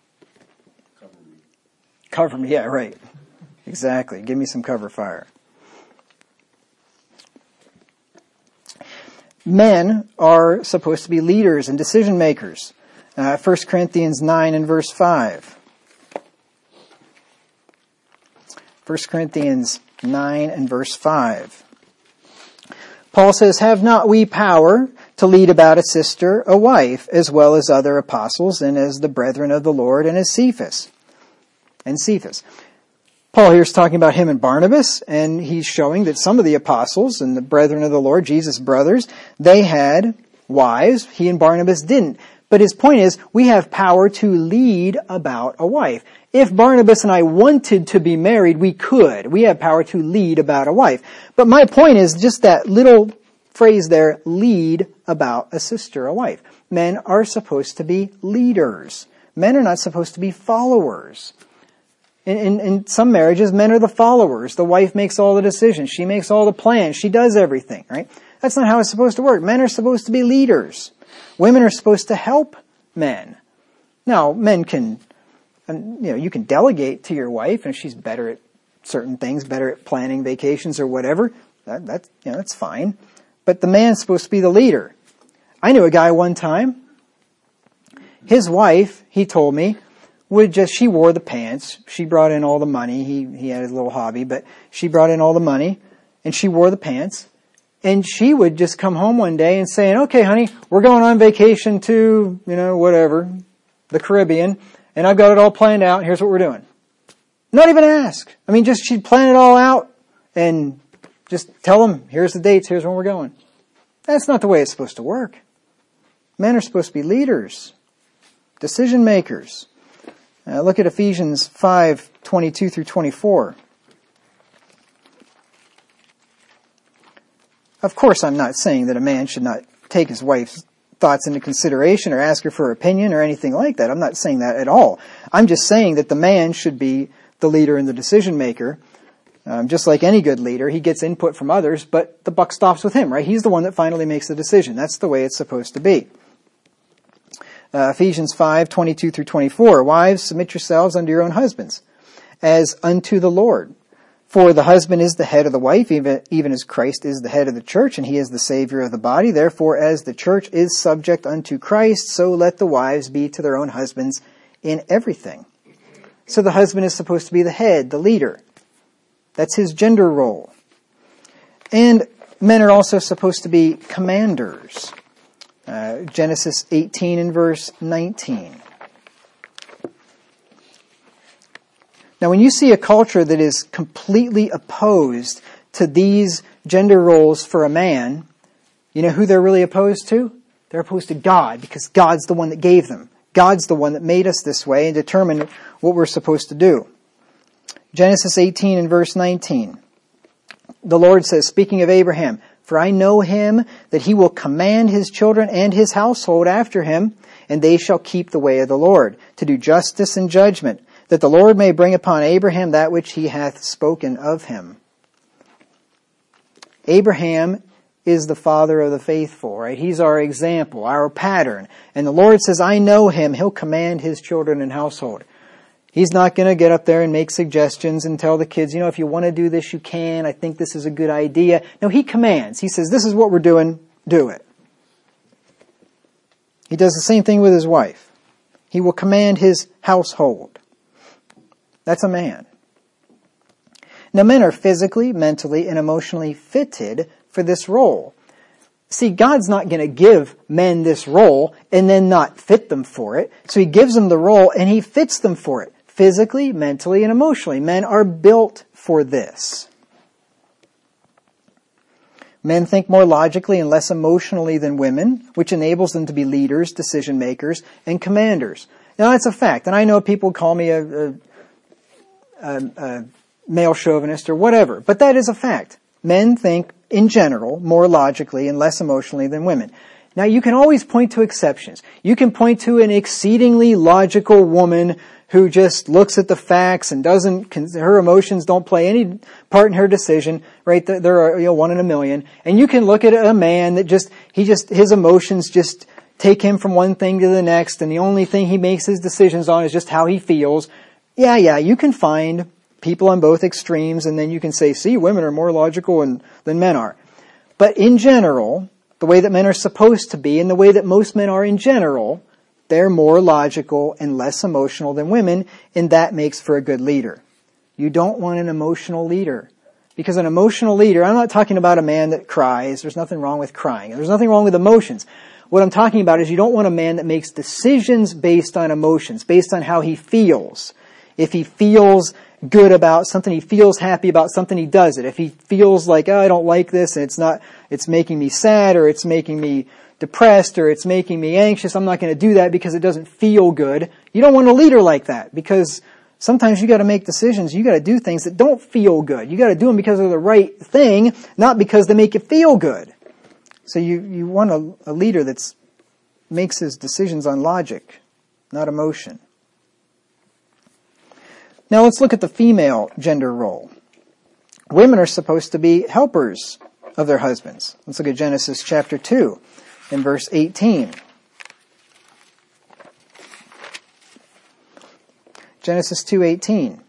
Cover me, yeah, right. Exactly. Give me some cover fire. Men are supposed to be leaders and decision makers. 1 Corinthians 9 and verse 5. 1 Corinthians 9 and verse 5. Paul says, "Have not we power to lead about a sister, a wife, as well as other apostles, and as the brethren of the Lord, and as Cephas?" And Cephas. Paul here is talking about him and Barnabas, and he's showing that some of the apostles and the brethren of the Lord, Jesus' brothers, they had wives. He and Barnabas didn't. But his point is, we have power to lead about a wife. If Barnabas and I wanted to be married, we could. We have power to lead about a wife. But my point is just that little phrase there, lead about a sister, a wife. Men are supposed to be leaders. Men are not supposed to be followers. In some marriages, men are the followers. The wife makes all the decisions. She makes all the plans. She does everything, right? That's not how it's supposed to work. Men are supposed to be leaders. Women are supposed to help men. Now, men can, you can delegate to your wife, and if she's better at certain things, better at planning vacations or whatever, that's fine. But the man's supposed to be the leader. I knew a guy one time. His wife, he told me, she wore the pants. She brought in all the money. He had his little hobby, but she brought in all the money, and she wore the pants. And she would just come home one day and say, "Okay, honey, we're going on vacation to, whatever, the Caribbean, and I've got it all planned out. Here's what we're doing." Not even ask. She'd plan it all out and just tell them, "Here's the dates, here's when we're going." That's not the way it's supposed to work. Men are supposed to be leaders, decision makers. Look at Ephesians 5:22 through 24. Of course, I'm not saying that a man should not take his wife's thoughts into consideration or ask her for her opinion or anything like that. I'm not saying that at all. I'm just saying that the man should be the leader and the decision maker. Just like any good leader, he gets input from others, but the buck stops with him, right? He's the one that finally makes the decision. That's the way it's supposed to be. Ephesians 5:22 through 24. "Wives, submit yourselves unto your own husbands, as unto the Lord. For the husband is the head of the wife, even as Christ is the head of the church, and he is the Savior of the body. Therefore, as the church is subject unto Christ, so let the wives be to their own husbands in everything. So the husband is supposed to be the head, the leader. That's his gender role. And men are also supposed to be commanders. Genesis 18 and verse 19. Now, when you see a culture that is completely opposed to these gender roles for a man, you know who they're really opposed to? They're opposed to God, because God's the one that gave them. God's the one that made us this way and determined what we're supposed to do. Genesis 18 and verse 19. The Lord says, speaking of Abraham, "For I know him, that he will command his children and his household after him, and they shall keep the way of the Lord, to do justice and judgment, that the Lord may bring upon Abraham that which he hath spoken of him." Abraham is the father of the faithful, right? He's our example, our pattern. And the Lord says, I know him. He'll command his children and household. He's not going to get up there and make suggestions and tell the kids, if you want to do this, you can. I think this is a good idea. No, he commands. He says, this is what we're doing. Do it. He does the same thing with his wife. He will command his household. That's a man. Now, men are physically, mentally, and emotionally fitted for this role. See, God's not going to give men this role and then not fit them for it. So he gives them the role and he fits them for it. Physically, mentally, and emotionally. Men are built for this. Men think more logically and less emotionally than women, which enables them to be leaders, decision makers, and commanders. Now, that's a fact. And I know people call me a male chauvinist or whatever, but that is a fact. Men think, in general, more logically and less emotionally than women. Now, you can always point to exceptions. You can point to an exceedingly logical woman who just looks at the facts and her emotions don't play any part in her decision, right? There are, one in a million. And you can look at a man that his emotions just take him from one thing to the next, and the only thing he makes his decisions on is just how he feels. Yeah, you can find people on both extremes, and then you can say, see, women are more logical than men are. But in general, the way that men are supposed to be, and the way that most men are in general, they're more logical and less emotional than women, and that makes for a good leader. You don't want an emotional leader. Because an emotional leader, I'm not talking about a man that cries. There's nothing wrong with crying. There's nothing wrong with emotions. What I'm talking about is you don't want a man that makes decisions based on emotions, based on how he feels. If he feels good about something, he feels happy about something, he does it. If he feels like, I don't like this, and it's making me sad, or it's making me depressed, or it's making me anxious, I'm not going to do that because it doesn't feel good. You don't want a leader like that, because sometimes you got to make decisions. You got to do things that don't feel good. You got to do them because they're the right thing, not because they make you feel good. So you want a leader that makes his decisions on logic, not emotion. Now let's look at the female gender role. Women are supposed to be helpers of their husbands. Let's look at Genesis chapter 2 and verse 18. Genesis 2:18.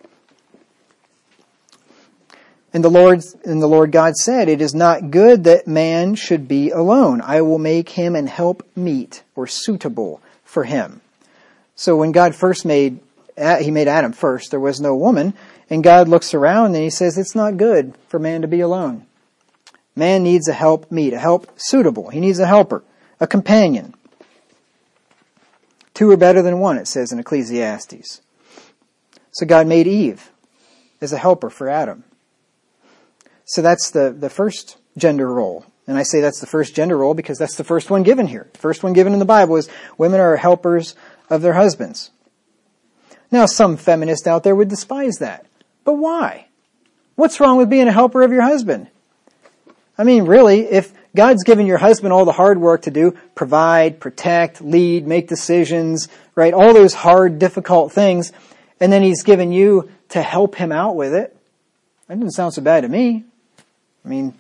And the Lord God said, "It is not good that man should be alone. I will make him an help meet," or suitable for him. So when God first he made Adam first, there was no woman, and God looks around and he says, it's not good for man to be alone. Man needs a help meet, a help suitable. He needs a helper, a companion. Two are better than one, it says in Ecclesiastes. So God made Eve as a helper for Adam. So that's the first gender role. And I say that's the first gender role because that's the first one given here. The first one given in the Bible is women are helpers of their husbands. Now, some feminists out there would despise that. But why? What's wrong with being a helper of your husband? I mean, really, if God's given your husband all the hard work to do, provide, protect, lead, make decisions, right? All those hard, difficult things, and then he's given you to help him out with it, that doesn't sound so bad to me. I mean,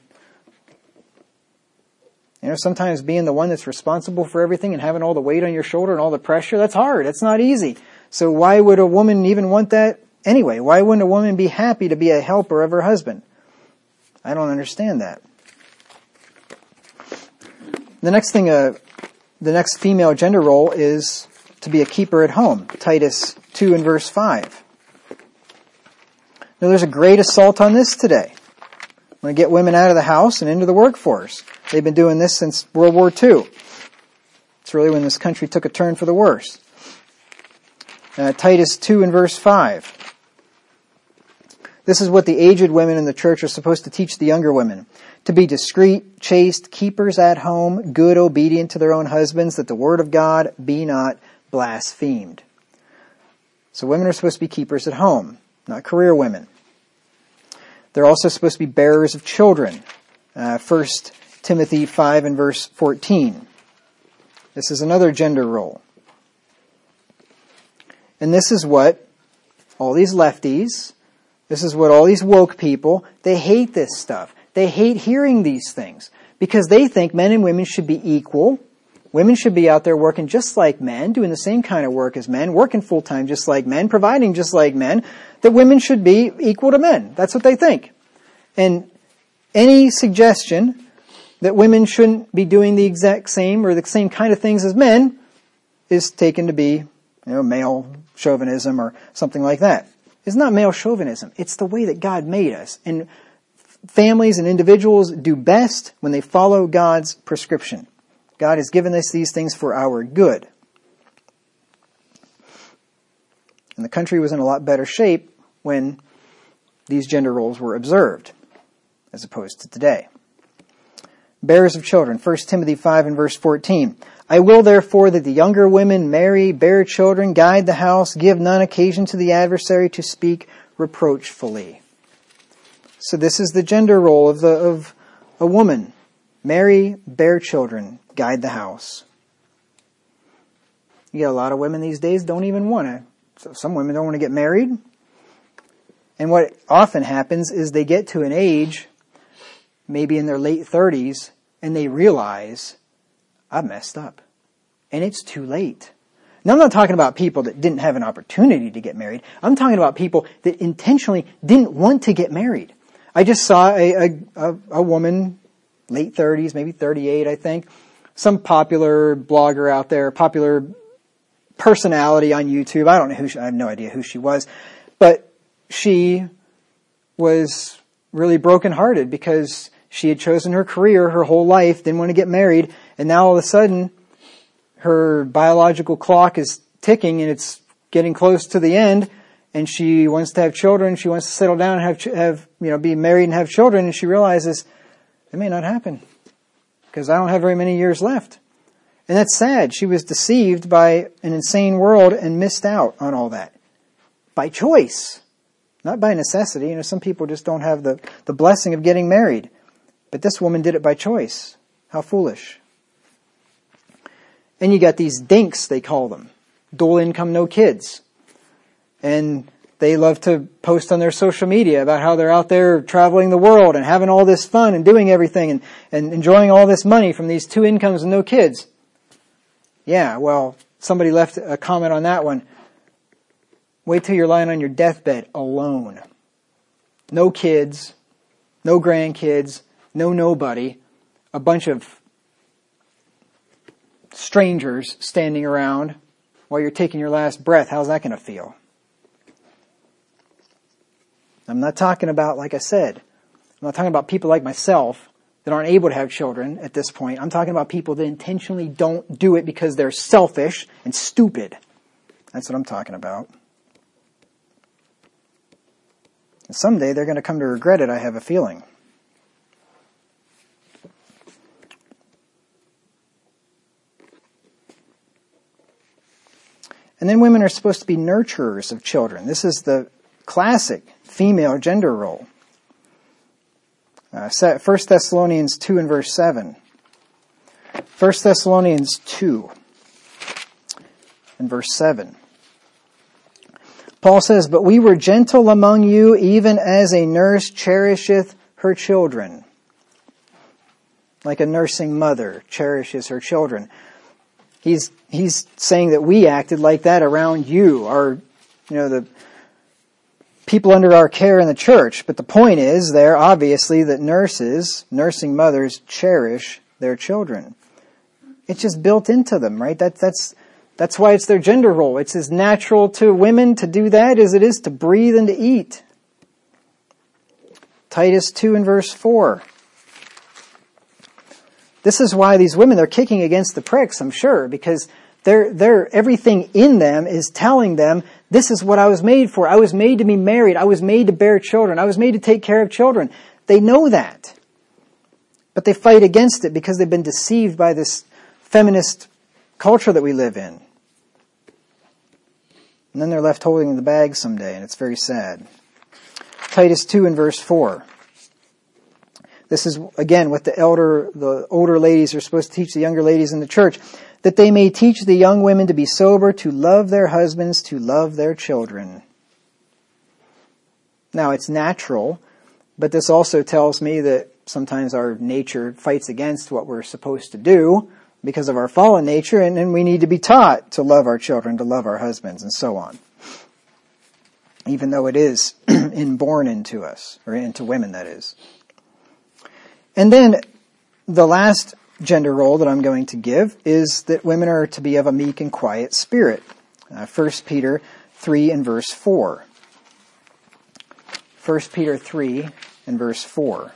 sometimes being the one that's responsible for everything and having all the weight on your shoulder and all the pressure, that's hard. That's not easy. So why would a woman even want that anyway? Why wouldn't a woman be happy to be a helper of her husband? I don't understand that. The next female gender role is to be a keeper at home. Titus 2 and verse 5. Now there's a great assault on this today. We want to get women out of the house and into the workforce. They've been doing this since World War II. It's really when this country took a turn for the worse. Titus 2 and verse 5. This is what the aged women in the church are supposed to teach the younger women. To be discreet, chaste, keepers at home, good, obedient to their own husbands, that the word of God be not blasphemed. So women are supposed to be keepers at home, not career women. They're also supposed to be bearers of children. 1 Timothy 5 and verse 14. This is another gender role. And this is what all these lefties, this is what all these woke people, they hate this stuff. They hate hearing these things because they think men and women should be equal. Women should be out there working just like men, doing the same kind of work as men, working full-time just like men, providing just like men, that women should be equal to men. That's what they think. And any suggestion that women shouldn't be doing the exact same or the same kind of things as men is taken to be, male chauvinism or something like that. It's not male chauvinism. It's the way that God made us. And families and individuals do best when they follow God's prescription. God has given us these things for our good. And the country was in a lot better shape when these gender roles were observed, as opposed to today. Bearers of children, 1 Timothy 5 and verse 14. I will therefore that the younger women marry, bear children, guide the house, give none occasion to the adversary to speak reproachfully. So this is the gender role of a woman. Marry, bear children, guide the house. You get a lot of women these days don't even want to. So some women don't want to get married. And what often happens is they get to an age, maybe in their late 30s, and they realize, I've messed up. And it's too late. Now I'm not talking about people that didn't have an opportunity to get married. I'm talking about people that intentionally didn't want to get married. I just saw a woman, late 30s, maybe 38, I think. Some popular blogger out there, popular personality on YouTube. I don't know I have no idea who she was. But she was really brokenhearted because she had chosen her career her whole life, didn't want to get married, and now all of a sudden her biological clock is ticking and it's getting close to the end, and she wants to have children, she wants to settle down and have be married and have children, and she realizes it may not happen because I don't have very many years left. And that's sad. She was deceived by an insane world and missed out on all that. By choice. Not by necessity. Some people just don't have the blessing of getting married. But this woman did it by choice. How foolish. And you got these dinks, they call them. Dual income, no kids. And they love to post on their social media about how they're out there traveling the world and having all this fun and doing everything and enjoying all this money from these two incomes and no kids. Yeah, well, somebody left a comment on that one. Wait till you're lying on your deathbed alone. No kids, no grandkids, no nobody. A bunch of strangers standing around while you're taking your last breath. How's that going to feel? I'm not talking about, like I said, I'm not talking about people like myself that aren't able to have children at this point. I'm talking about people that intentionally don't do it because they're selfish and stupid. That's what I'm talking about. And someday they're going to come to regret it, I have a feeling. And then women are supposed to be nurturers of children. This is the classic female gender role. 1 Thessalonians 2 and verse 7. 1 Thessalonians 2 and verse 7. Paul says, but we were gentle among you, even as a nurse cherisheth her children. Like a nursing mother cherishes her children. He's saying that we acted like that around you. The people under our care in the church. But the point is there, obviously, that nursing mothers cherish their children. It's just built into them, right? That's why it's their gender role. It's as natural to women to do that as it is to breathe and to eat. Titus 2 and verse 4. This is why these women, they're kicking against the pricks, I'm sure, because they're everything in them is telling them, this is what I was made for. I was made to be married. I was made to bear children. I was made to take care of children. They know that. But they fight against it because they've been deceived by this feminist culture that we live in. And then they're left holding the bag someday, and it's very sad. Titus 2 and verse 4. This is, again, what the older ladies are supposed to teach the younger ladies in the church. That they may teach the young women to be sober, to love their husbands, to love their children. Now, it's natural, but this also tells me that sometimes our nature fights against what we're supposed to do because of our fallen nature, and we need to be taught to love our children, to love our husbands, and so on. Even though it is inborn into us, or into women, that is. And then the last gender role that I'm going to give is that women are to be of a meek and quiet spirit. 1 Peter 3 and verse 4. 1 Peter 3 and verse 4.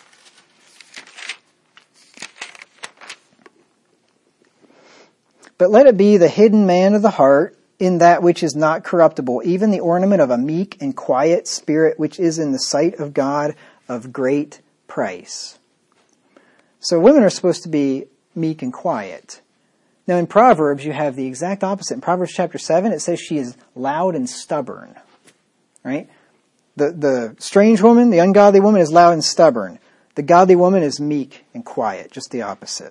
But let it be the hidden man of the heart in that which is not corruptible, even the ornament of a meek and quiet spirit, which is in the sight of God of great price. So women are supposed to be meek and quiet. Now in Proverbs, you have the exact opposite. In Proverbs chapter 7, it says she is loud and stubborn. Right? The strange woman, the ungodly woman, is loud and stubborn. The godly woman is meek and quiet, just the opposite.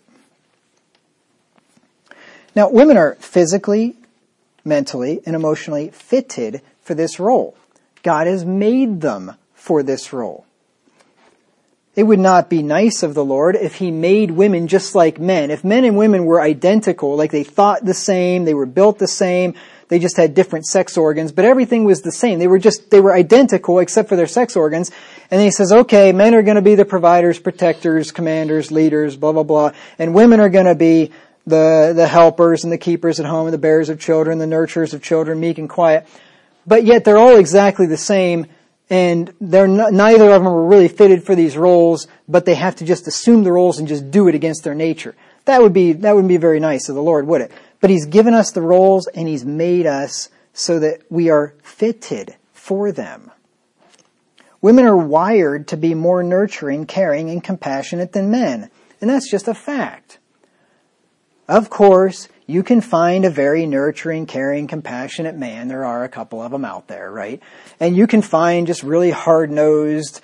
Now, women are physically, mentally, and emotionally fitted for this role. God has made them for this role. It would not be nice of the Lord if He made women just like men. If men and women were identical, like they thought the same, they were built the same, they just had different sex organs, but everything was the same. They were identical except for their sex organs. And He says, okay, men are going to be the providers, protectors, commanders, leaders, blah, blah, blah. And women are going to be the helpers and the keepers at home and the bearers of children, the nurturers of children, meek and quiet. But yet they're all exactly the same, and neither of them are really fitted for these roles, but they have to just assume the roles and just do it against their nature. That wouldn't be very nice of the Lord, would it? But He's given us the roles and He's made us so that we are fitted for them. Women are wired to be more nurturing, caring, and compassionate than men. And that's just a fact. Of course, you can find a very nurturing, caring, compassionate man. There are a couple of them out there, right? And you can find just really hard-nosed,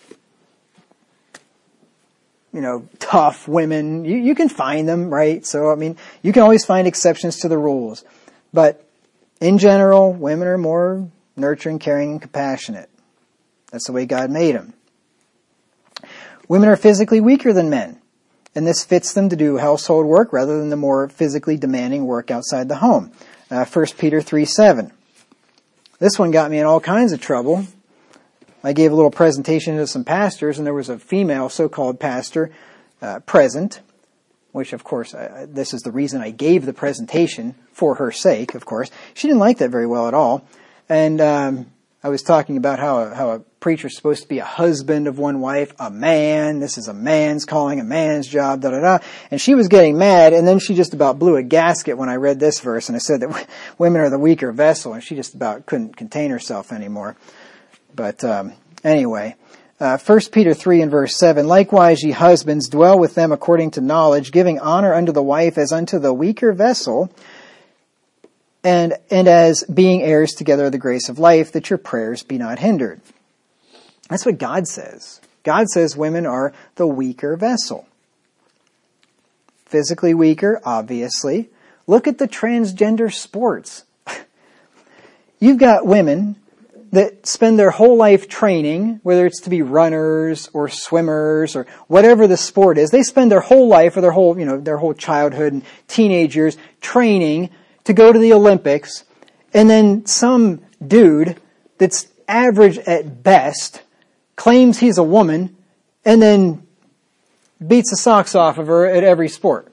tough women. You can find them, right? So, you can always find exceptions to the rules. But in general, women are more nurturing, caring, and compassionate. That's the way God made them. Women are physically weaker than men. And this fits them to do household work rather than the more physically demanding work outside the home. 1 Peter 3:7. This one got me in all kinds of trouble. I gave a little presentation to some pastors, and there was a female so-called pastor present, which, of course, this is the reason I gave the presentation, for her sake, of course. She didn't like that very well at all. And I was talking about how a preacher's supposed to be a husband of one wife, a man. This is a man's calling, a man's job, da-da-da. And she was getting mad, and then she just about blew a gasket when I read this verse, and I said that women are the weaker vessel, and she just about couldn't contain herself anymore. But anyway, 1 Peter 3 and verse 7, likewise ye husbands, dwell with them according to knowledge, giving honor unto the wife as unto the weaker vessel, and as being heirs together of the grace of life, that your prayers be not hindered. That's what God says. God says women are the weaker vessel. Physically weaker, obviously. Look at the transgender sports. You've got women that spend their whole life training, whether it's to be runners or swimmers or whatever the sport is. They spend their whole life or their whole childhood and teenage years training to go to the Olympics, and then some dude that's average at best, claims he's a woman, and then beats the socks off of her at every sport.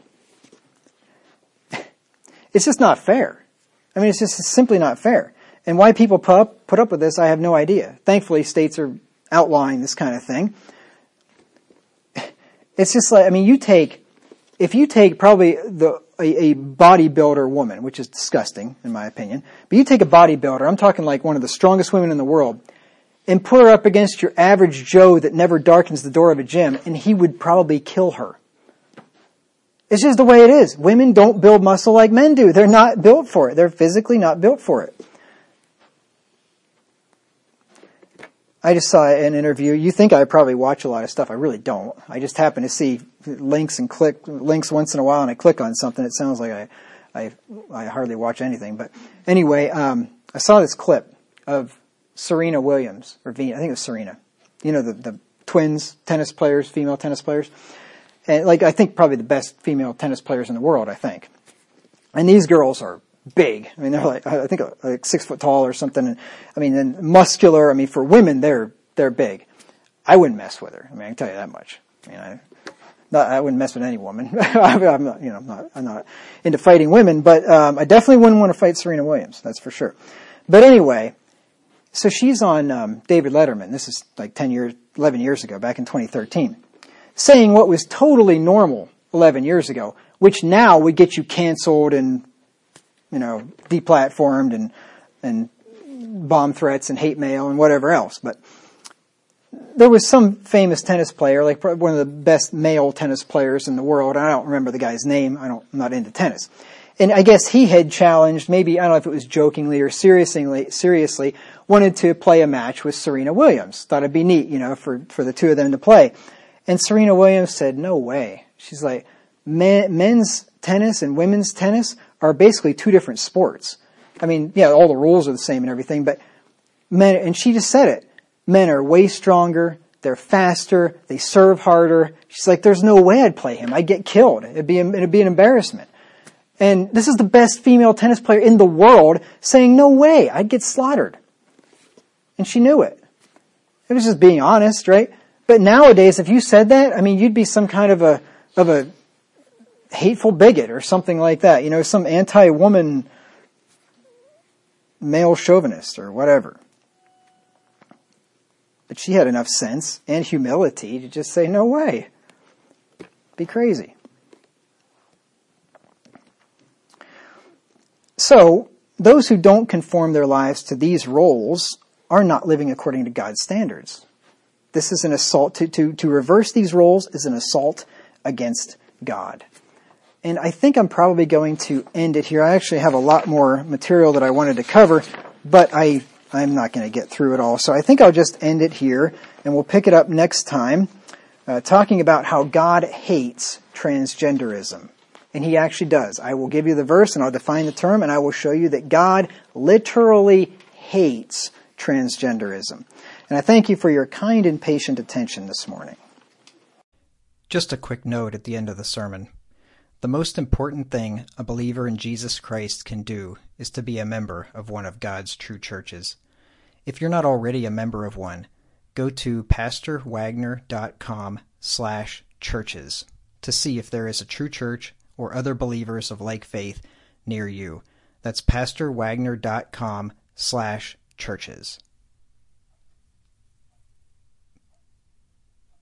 It's just not fair. I mean, it's just simply not fair. And why people put up with this, I have no idea. Thankfully, states are outlawing this kind of thing. It's just like, I mean, if you take probably a bodybuilder woman, which is disgusting in my opinion, but you take a bodybuilder, I'm talking like one of the strongest women in the world, and put her up against your average Joe that never darkens the door of a gym, and he would probably kill her. It's just the way it is. Women don't build muscle like men do. They're not built for it. They're physically not built for it. I just saw an interview. You think I probably watch a lot of stuff. I really don't. I just happen to see links once in a while, and I click on something. It sounds like I hardly watch anything. But anyway, I saw this clip of Serena Williams, or I think it was Serena. You know, the twins, tennis players, female tennis players. And I think probably the best female tennis players in the world, I think. And these girls are big. I mean, they're I think 6 foot tall or something. And, I mean, and muscular. I mean, for women, they're big. I wouldn't mess with her. I mean, I can tell you that much. I mean, I wouldn't mess with any woman. I'm not into fighting women, but, I definitely wouldn't want to fight Serena Williams. That's for sure. But anyway, so she's on, David Letterman. This is 11 years ago, back in 2013. Saying what was totally normal 11 years ago, which now would get you canceled and, deplatformed and bomb threats and hate mail and whatever else. But there was some famous tennis player, like one of the best male tennis players in the world. I don't remember the guy's name. I'm not into tennis. And I guess he had challenged, maybe, I don't know if it was jokingly or seriously, wanted to play a match with Serena Williams. Thought it'd be neat, for the two of them to play. And Serena Williams said, no way. She's like, men's tennis and women's tennis are basically two different sports. I mean, yeah, all the rules are the same and everything, but men, and she just said it, men are way stronger, they're faster, they serve harder. She's like, there's no way I'd play him. I'd get killed. It'd be an embarrassment. And this is the best female tennis player in the world saying, no way, I'd get slaughtered. And she knew it. It was just being honest, right? But nowadays, if you said that, I mean, you'd be some kind of a hateful bigot or something like that. Some anti-woman male chauvinist or whatever. But she had enough sense and humility to just say, no way. Be crazy. So, those who don't conform their lives to these roles are not living according to God's standards. This is an assault. To reverse these roles is an assault against God. And I think I'm probably going to end it here. I actually have a lot more material that I wanted to cover, but I'm not going to get through it all. So I think I'll just end it here, and we'll pick it up next time, talking about how God hates transgenderism. And he actually does. I will give you the verse, and I'll define the term, and I will show you that God literally hates transgenderism. And I thank you for your kind and patient attention this morning. Just a quick note at the end of the sermon. The most important thing a believer in Jesus Christ can do is to be a member of one of God's true churches. If you're not already a member of one, go to pastorwagner.com/churches to see if there is a true church or other believers of like faith near you. That's pastorwagner.com/churches.